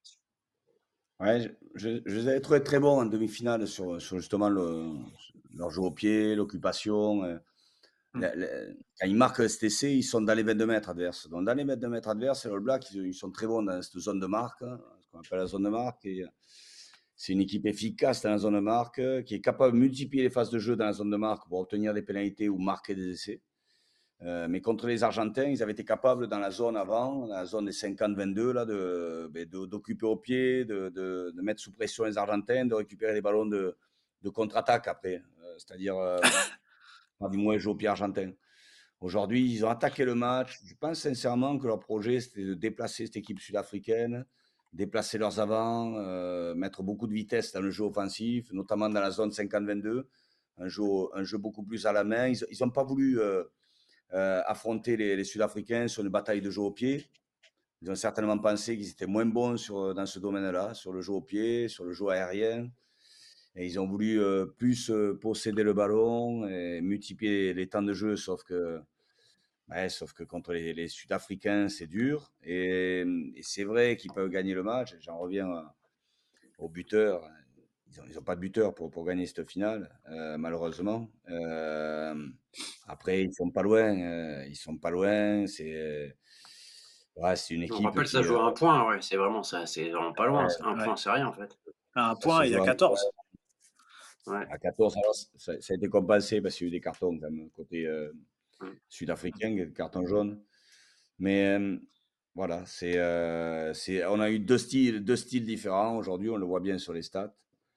Ouais, je, je, je les avais trouvés très bons en demi-finale sur, sur justement le, leur jeu au pied, l'occupation. euh, Mm. la- la- Quand ils marquent cet essai, ils sont dans les vingt-deux mètres adverses. Donc, dans les vingt-deux mètres adverses, les All Blacks, ils, ils sont très bons dans cette zone de marque, hein, ce qu'on appelle la zone de marque. Et, euh, c'est une équipe efficace dans la zone de marque, euh, qui est capable de multiplier les phases de jeu dans la zone de marque pour obtenir des pénalités ou marquer des essais. Euh, mais contre les Argentins, ils avaient été capables dans la zone avant, dans la zone des cinquante vingt-deux, là, de, ben, de- d'occuper au pied, de, de- de mettre sous pression les Argentins, de récupérer les ballons de, de contre-attaque après, euh, c'est-à-dire euh, du moins jouer au pied argentin. Aujourd'hui, ils ont attaqué le match. Je pense sincèrement que leur projet, c'était de déplacer cette équipe sud-africaine, déplacer leurs avants, euh, mettre beaucoup de vitesse dans le jeu offensif, notamment dans la zone cinquante vingt-deux, un jeu, un jeu beaucoup plus à la main. Ils n'ont pas voulu euh, euh, affronter les, les Sud-Africains sur une bataille de jeu au pied. Ils ont certainement pensé qu'ils étaient moins bons sur, dans ce domaine-là, sur le jeu au pied, sur le jeu aérien. Et ils ont voulu euh, plus euh, posséder le ballon et multiplier les temps de jeu, sauf que, ouais, sauf que contre les, les Sud-Africains, c'est dur. Et, et c'est vrai qu'ils peuvent gagner le match. J'en reviens à- aux buteurs. Ils n'ont ils ont pas de buteur pour, pour gagner cette finale, euh, malheureusement. Euh, après, ils sont pas loin. euh, ils sont pas loin. C'est ouais, c'est une On équipe rappelle, ça qui. euh, joue à un point, ouais, c'est vraiment ça, c'est vraiment pas loin. Un Ouais. point, c'est rien en fait. À un ça se point, il y joue a à, quatorze. Ouais. à quatorze. Alors, ça, ça a été compensé parce qu'il y a eu des cartons quand même, côté euh, Mm. sud-africain, des cartons jaunes. Mais euh, voilà, c'est, euh, c'est, on a eu deux styles, deux styles différents aujourd'hui. On le voit bien sur les stats.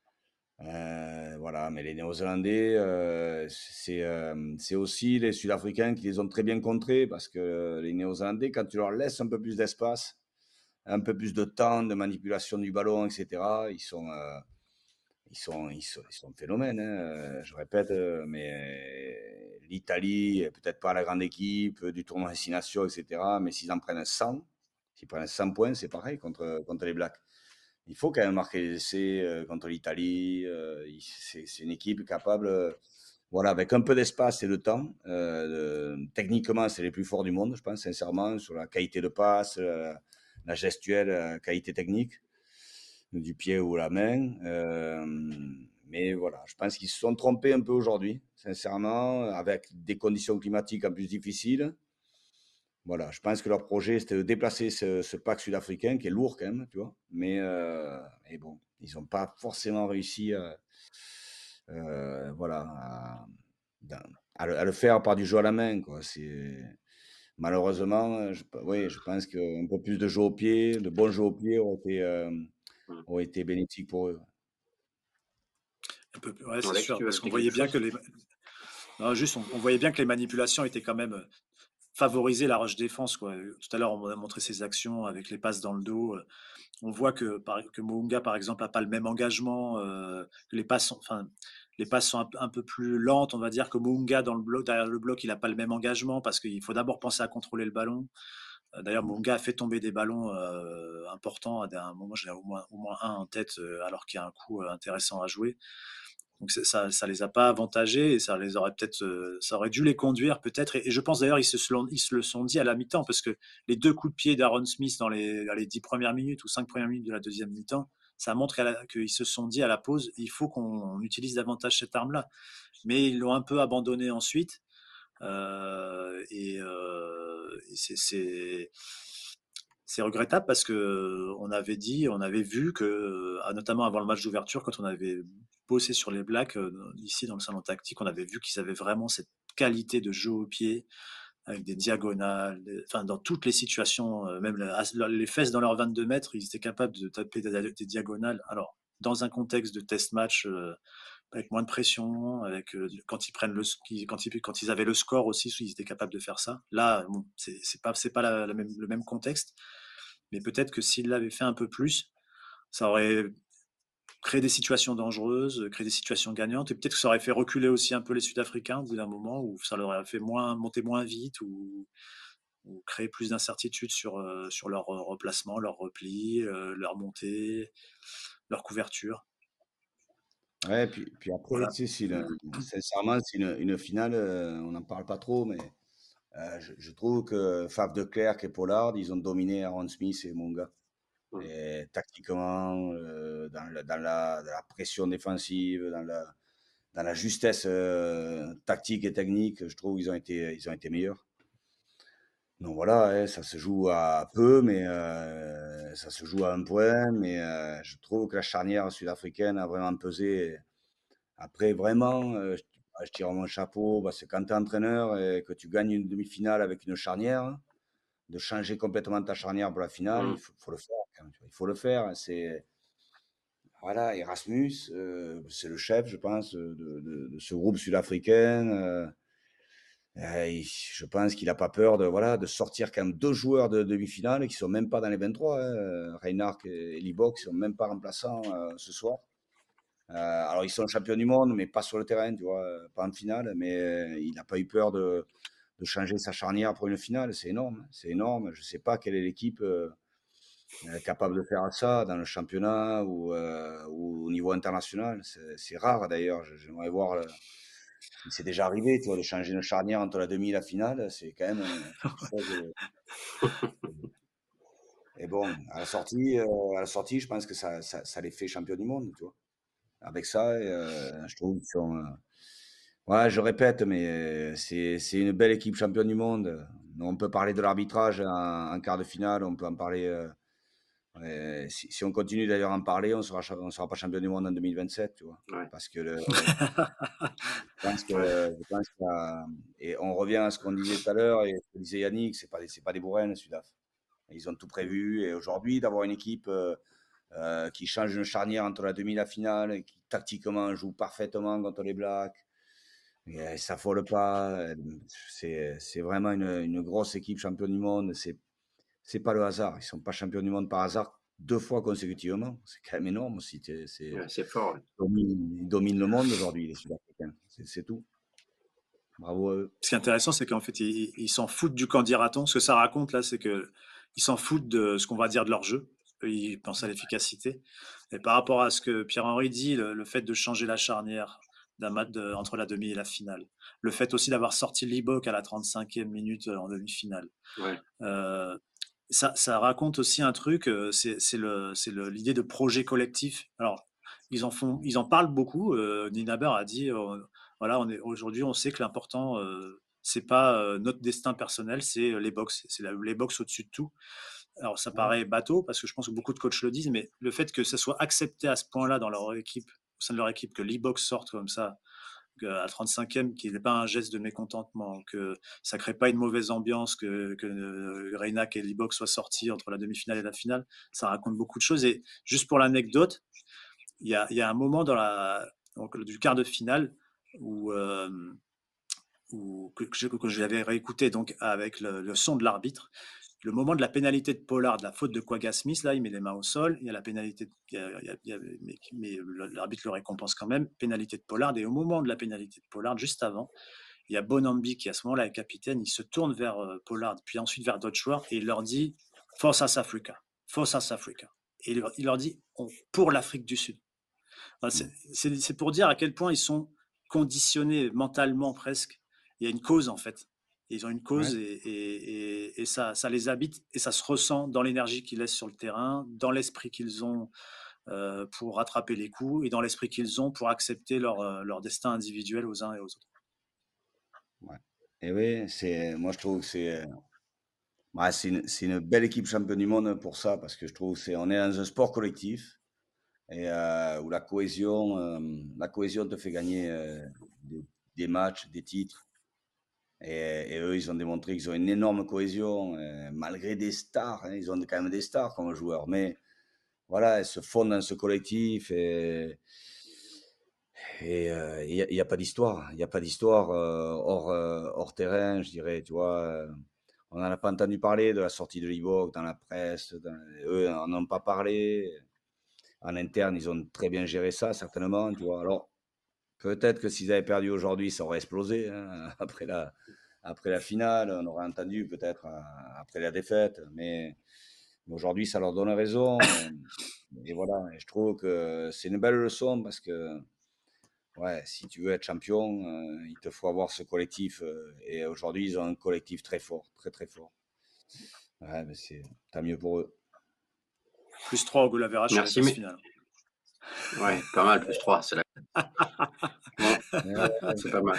Euh, voilà, mais les Néo-Zélandais, euh, c'est euh, c'est aussi les Sud-Africains qui les ont très bien contrés parce que les Néo-Zélandais, quand tu leur laisses un peu plus d'espace, un peu plus de temps de manipulation du ballon, et cetera, ils sont, euh, ils sont, ils sont, ils sont phénomènes, hein, euh, je répète, euh, mais l'Italie, peut-être pas la grande équipe du tournoi Destination, et cetera. Mais s'ils en prennent cent, s'ils prennent cent points, c'est pareil contre, contre les Blacks. Il faut quand même marquer les essais euh, contre l'Italie. Euh, il- c'est c'est une équipe capable, euh, voilà, avec un peu d'espace et de temps. Euh, de- techniquement, c'est les plus forts du monde, je pense, sincèrement, sur la qualité de passe, euh, la gestuelle, la qualité technique du pied ou la main. Euh, mais voilà, je pense qu'ils se sont trompés un peu aujourd'hui, sincèrement, avec des conditions climatiques en plus difficiles. Voilà, je pense que leur projet, c'était de déplacer ce, ce pack sud-africain, qui est lourd quand même, tu vois. Mais, euh, mais bon, ils n'ont pas forcément réussi à, euh, voilà, à, à le, à le faire par du jeu à la main, quoi. C'est, malheureusement, je, oui, je pense qu'un peu plus de jeu au pied, de bons jeux au pied aurait été, euh, Mmh. aurait été bénéfique pour eux. Un peu, ouais, c'est Alex, sûr, tu veux parce qu'on ajouter quelque voyait bien que chose? les, non, juste, on, on voyait bien que les manipulations étaient quand même euh, favoriser la rush défense, quoi. Tout à l'heure, on a montré ses actions avec les passes dans le dos. euh, On voit que, par, que Mounga, par exemple, n'a pas le même engagement, euh, que les passes sont, enfin, les passes sont un, un peu plus lentes, on va dire, que Mounga dans le bloc, derrière le bloc, il n'a pas le même engagement parce qu'il faut d'abord penser à contrôler le ballon. Euh, D'ailleurs, Mm. Mounga a fait tomber des ballons euh, importants. À un moment, j'ai au moins, au moins un en tête, euh, alors qu'il y a un coup euh, intéressant à jouer. Donc ça, ça les a pas avantagés et ça les aurait peut-être, euh, ça aurait dû les conduire peut-être. Et, et je pense d'ailleurs ils se, sont- ils se le sont dit à la mi-temps parce que les deux coups de pied d'Aaron Smith dans les, dans les dix premières minutes ou cinq premières minutes de la deuxième mi-temps, ça montre qu'à la- qu'ils se sont dit à la pause, il faut qu'on utilise davantage cette arme-là. Mais ils l'ont un peu abandonné ensuite. Euh, et euh, et c'est, c'est, c'est regrettable parce que on avait dit, on avait vu que, ah, notamment avant le match d'ouverture, quand on avait bossé sur les Blacks euh, ici dans le salon tactique, on avait vu qu'ils avaient vraiment cette qualité de jeu au pied avec des diagonales, des- enfin dans toutes les situations, euh, même la- les fesses dans leurs vingt-deux mètres, ils étaient capables de taper des, des diagonales. Alors dans un contexte de test match euh, avec moins de pression, avec euh, quand ils prennent le quand ils, quand ils avaient le score aussi, ils étaient capables de faire ça. Là, bon, c'est c'est pas c'est pas la, la même, le même contexte, mais peut-être que s'ils l'avaient fait un peu plus, ça aurait créé des situations dangereuses, créé des situations gagnantes, et peut-être que ça aurait fait reculer aussi un peu les Sud-Africains au bout d'un moment, où ça leur aurait fait moins monter moins vite, ou, ou créer plus d'incertitudes sur euh, sur leur replacement, leur repli, euh, leur montée, leur couverture. Ouais, puis, puis après, Voilà. tu sais, c'est une- sincèrement, c'est une, une finale, euh, on n'en parle pas trop, mais euh, je, je trouve que Faf de Klerk et Pollard, ils ont dominé Aaron Smith et Munga. Mmh. Et tactiquement, euh, dans, la, dans, la, dans la pression défensive, dans la, dans la justesse euh, tactique et technique, je trouve qu'ils ont été, ils ont été meilleurs. Donc voilà, hein, ça se joue à peu, mais euh, ça se joue à un point. Mais euh, je trouve que la charnière sud-africaine a vraiment pesé. Après, vraiment, euh, je, je tire mon chapeau parce que quand tu es entraîneur et que tu gagnes une demi-finale avec une charnière, de changer complètement ta charnière pour la finale, il Mmh. faut, faut le faire quand même, tu vois. Il faut le faire. C'est, voilà, Erasmus, euh, c'est le chef, je pense, de, de- de ce groupe sud-africain. euh, euh, il- je pense qu'il n'a pas peur de, voilà, de sortir quand même deux joueurs de demi-finale qui sont même pas dans les vingt-trois. Hein. Reinhardt et Libock ne sont même pas remplaçants euh, ce soir. Euh, alors, ils sont champions du monde, mais pas sur le terrain, tu vois, pas en finale. Mais euh, il n'a pas eu peur de, de changer sa charnière pour une finale. C'est énorme, c'est énorme. Je ne sais pas quelle est l'équipe euh, euh, capable de faire ça dans le championnat ou, euh, ou au niveau international. C'est c'est rare d'ailleurs. Je- J'aimerais voir. Le- C'est déjà arrivé, tu vois, de changer une charnière entre la demi et la finale. C'est quand même euh, quelque chose. de- Et bon, à la sortie, euh, à la sortie, je pense que ça, ça, ça les fait champions du monde, tu vois. Avec ça, euh, je trouve qu'ils sont. euh, Ouais, je répète, mais euh, c'est c'est une belle équipe championne du monde. On peut parler de l'arbitrage en, en quart de finale, on peut en parler. euh, ouais, si, si on continue d'ailleurs à en parler, on sera, cha- on sera pas champion du monde en deux mille vingt-sept, tu vois. Ouais, Parce que le, je pense que, ouais. je pense qu'il y a- et on revient à ce qu'on disait tout à l'heure et ce que disait Yannick, c'est pas, des- c'est pas des bourrins, Sudaf. Ils ont tout Mmh. prévu et aujourd'hui, d'avoir une équipe euh, euh, qui change une charnière entre la demi et la finale, et qui tactiquement joue parfaitement contre les Blacks, et elle s'affole pas. elle- C'est c'est vraiment une, une grosse équipe championne du monde. C'est c'est pas le hasard. Ils sont pas champions du monde par hasard deux fois consécutivement. C'est quand même énorme aussi. C'est, c'est- Ouais, c'est fort, ouais. ils dominent, ils dominent le monde aujourd'hui, les Sud-Africains. C'est c'est tout. Bravo à eux. Ce qui est intéressant, c'est qu'en fait, ils, ils s'en foutent du qu'en dira-t-on. Ce que ça raconte là, c'est que ils s'en foutent de ce qu'on va dire de leur jeu. Eux, ils pensent à l'efficacité. Et par rapport à ce que Pierre-Henri dit, le, le fait de changer la charnière d'un match de- entre la demi et la finale, le fait aussi d'avoir sorti Libok à la trente-cinquième minute euh, en demi-finale, Ouais. euh, ça, ça raconte aussi un truc, euh, c'est c'est le, c'est le- l'idée de projet collectif. Alors, ils en font, ils en parlent beaucoup. Euh, Nina Baer a dit, euh, voilà, on est aujourd'hui, on sait que l'important, euh, c'est pas euh, notre destin personnel, c'est euh, les box, c'est la- les box au-dessus de tout. Alors, ça Ouais. paraît bateau parce que je pense que beaucoup de coachs le disent, mais le fait que ça soit accepté à ce point-là dans leur équipe, au sein de leur équipe, que l'e-box sorte comme ça, que à trente-cinquième, qu'il n'y ait pas un geste de mécontentement, que ça crée pas une mauvaise ambiance, que, que euh, Reynac et Libox soient sortis entre la demi-finale et la finale, ça raconte beaucoup de choses. Et juste pour l'anecdote, il y a, il y a un moment dans la, donc, du quart de finale où, euh, où que, que je- que j'avais réécouté donc avec le, le son de l'arbitre. Le moment de la pénalité de Pollard, de la faute de Quagga Smith, là, il met les mains au sol. Il y a la pénalité, il y a- il y a- il y a- mais, mais l'arbitre le récompense quand même. Pénalité de Pollard. Et au moment de la pénalité de Pollard, juste avant, il y a Bonambi qui, à ce moment-là, est capitaine. Il se tourne vers euh, Pollard, puis ensuite vers d'autres joueurs, et il leur dit Force Africa, Force Africa. Et il leur, il leur dit on- pour l'Afrique du Sud. Enfin, c'est c'est- c'est pour dire à quel point ils sont conditionnés mentalement presque. Il y a une cause en fait. Ils ont une Ouais. cause et, et- et- et ça, ça les habite et ça se ressent dans l'énergie qu'ils laissent sur le terrain, dans l'esprit qu'ils ont euh, pour rattraper les coups et dans l'esprit qu'ils ont pour accepter leur, euh, leur destin individuel aux uns et aux autres. Ouais. Et oui, c'est, moi je trouve que c'est, euh, ouais, c'est une, c'est une belle équipe championne du monde pour ça, parce que je trouve que c'est, on est dans un sport collectif et euh, où la cohésion, euh, la cohésion te fait gagner euh, des, des matchs, des titres. Et, et eux, ils ont démontré qu'ils ont une énorme cohésion, euh, malgré des stars. Hein, ils ont quand même des stars comme joueurs, mais voilà, ils se fondent dans ce collectif et et euh, il n'y a, a pas d'histoire. Il n'y a pas d'histoire euh, hors, euh, hors terrain, je dirais. Tu vois, euh, on n'en a pas entendu parler de la sortie de Liboc dans la presse. Dans, eux n'en ont pas parlé. En interne, ils ont très bien géré ça, certainement. Tu vois. Alors, peut-être que s'ils avaient perdu aujourd'hui, ça aurait explosé. Hein, après la, après la finale, on aurait entendu peut-être euh, après la défaite. Mais, mais aujourd'hui, ça leur donne raison. Et, et voilà. Et je trouve que c'est une belle leçon parce que ouais, si tu veux être champion, euh, il te faut avoir ce collectif. euh, et aujourd'hui, ils ont un collectif très fort, très très fort. Ouais, mais c'est tant mieux pour eux. Plus trois au goal average sur les Merci, phases mais finales. ouais, pas mal, plus trois, c'est la... Bon, Ouais, c'est pas mal.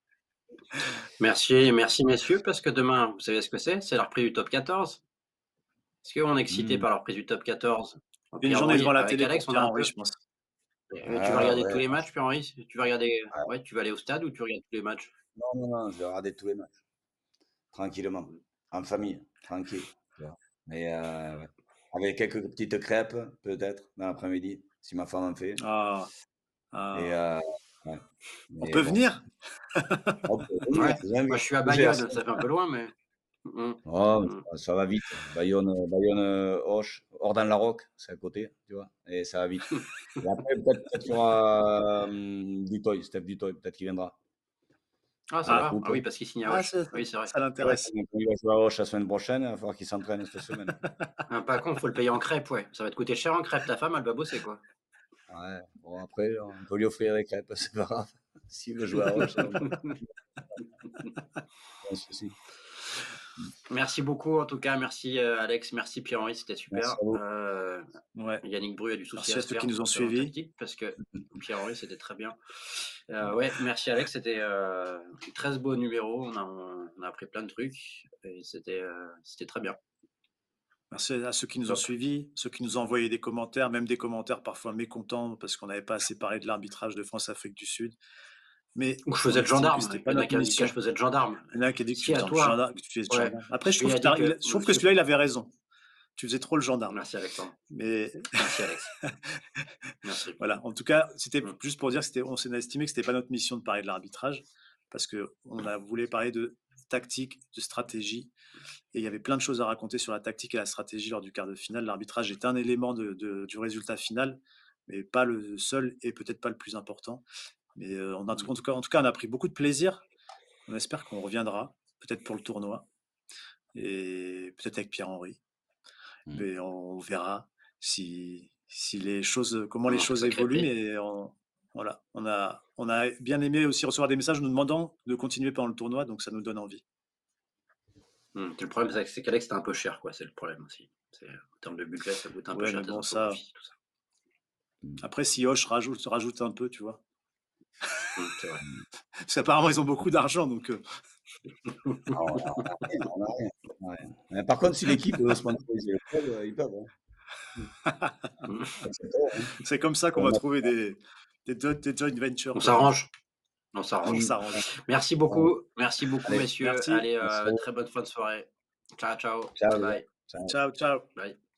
Merci, merci messieurs, parce que demain, vous savez ce que c'est? C'est la reprise du top quatorze. Est-ce qu'on est excité hmm. par la reprise du top quatorze? Une journée devant Pierre-Henri, la avec télé pour Alex, on a un Pierre-Henri, peu. je pense. Euh, Tu vas Ah regarder tous ouais, les moi, matchs, Pierre-Henri? Tu vas regarder. je- ouais. Ouais, tu vas aller au stade ou tu regardes tous les matchs? Non, non, non, je vais regarder tous les matchs, tranquillement, en famille, tranquille. Tu vois. Mais euh, ouais. Avec quelques petites crêpes, peut-être, dans l'après-midi, si ma femme en fait. Ah, Et ah. euh, ouais. On Mais peut bon, venir? on peut venir, Ouais, moi j'invite. je suis à Je gère ça. Bayonne, ça fait un peu loin, mais. Mm, Oh, mm. ça, ça va vite. Bayonne, euh, Bayonne, euh, Auch, Ordan-la-Roque, c'est à côté, tu vois, et ça va vite. Et après, peut-être peut-être qu'il y aura euh, Dutoy, Steph Dutoy, peut-être qu'il viendra Ah, pour la Ah, sympa. coupe. Ah oui, parce qu'il signe à ah Auch. ça, Oui, c'est vrai. ça Ouais, l'intéresse. comme il va jouer à Auch la semaine prochaine, il va falloir qu'il s'entraîne cette semaine. Un pas con, faut le payer en crêpes, ouais. Ça va te coûter cher en crêpes. Ta femme, elle va bosser, quoi. Ouais, bon, après, on peut lui offrir des crêpes, c'est pas grave. S'il veut jouer à Auch, on peut, pas de souci. Merci beaucoup, en tout cas. Merci, euh, Alex. Merci, Pierre-Henri. C'était Merci super. à vous. Euh, Ouais. Yannick Bru a du souci Merci à à se ceux faire qui nous ont sur le plan suivis. tactique parce que Pierre-Henri, c'était très bien. Euh, ouais, merci, Alex. C'était euh, un très beau numéro. On a, on a appris plein de trucs et c'était euh, c'était très bien. Merci à ceux qui nous ont Top. suivis, ceux qui nous ont envoyé des commentaires, même des commentaires parfois mécontents parce qu'on n'avait pas assez parlé de l'arbitrage de France-Afrique du Sud. Mais Où je on faisais le estime que gendarme. c'était Il pas y en a notre qui a dit que mission. je faisais le gendarme. Il y en a un qui a dit que tu Si, à faisais le toi. gendarme, que tu faisais le Ouais. gendarme. Après, je Lui trouve a que, dit t'as- que il- je trouve que monsieur. celui-là, il avait raison. Tu faisais trop le gendarme. Merci, Alexandre. Mais Merci, Alex. Merci. voilà. En tout cas, c'était Mm. juste pour dire que c'était, on s'est estimé que c'était pas notre mission de parler de l'arbitrage parce que on a voulu parler de tactique, de stratégie. Et il y avait plein de choses à raconter sur la tactique et la stratégie lors du quart de finale. L'arbitrage est un élément de, de- du résultat final, mais pas le seul et peut-être pas le plus important. Mais euh, on a, en, tout cas, en tout cas, on a pris beaucoup de plaisir. On espère qu'on reviendra, peut-être pour le tournoi, et peut-être avec Pierre-Henri. Mmh. Mais on verra si, si les choses, comment les Un choses sacré évoluent. prix. Mais on, voilà, on a, on a bien aimé aussi recevoir des messages nous demandant de continuer pendant le tournoi, donc ça nous donne envie. Mmh, le problème, c'est que c'est qu'Alex, c'était un peu cher, quoi. C'est le problème aussi. C'est, en termes de budget, ça coûte un peu Ouais, cher mais tes bon, ça. infographies, tout ça. Après, si Hoche rajoute, rajoute un peu, tu vois. Mmh, c'est vrai. Parce qu'apparemment, ils ont beaucoup d'argent, donc. euh, Ah, on a on a rien, on a rien, on a rien. Mais par contre, si l'équipe veut sponsoriser le club, euh, ils peuvent. Hein. Mmh. C'est trop, hein. C'est comme ça qu'on On va a- trouver des, des, jo- des joint ventures. On quoi. s'arrange. On On s'arrange. s'arrange. Merci beaucoup. Merci beaucoup, Allez, messieurs. Merci. Allez, merci. euh, très bonne fin de soirée. Ciao, ciao. Ciao, Bye les gars. bye. Ciao. Ciao, ciao. Bye.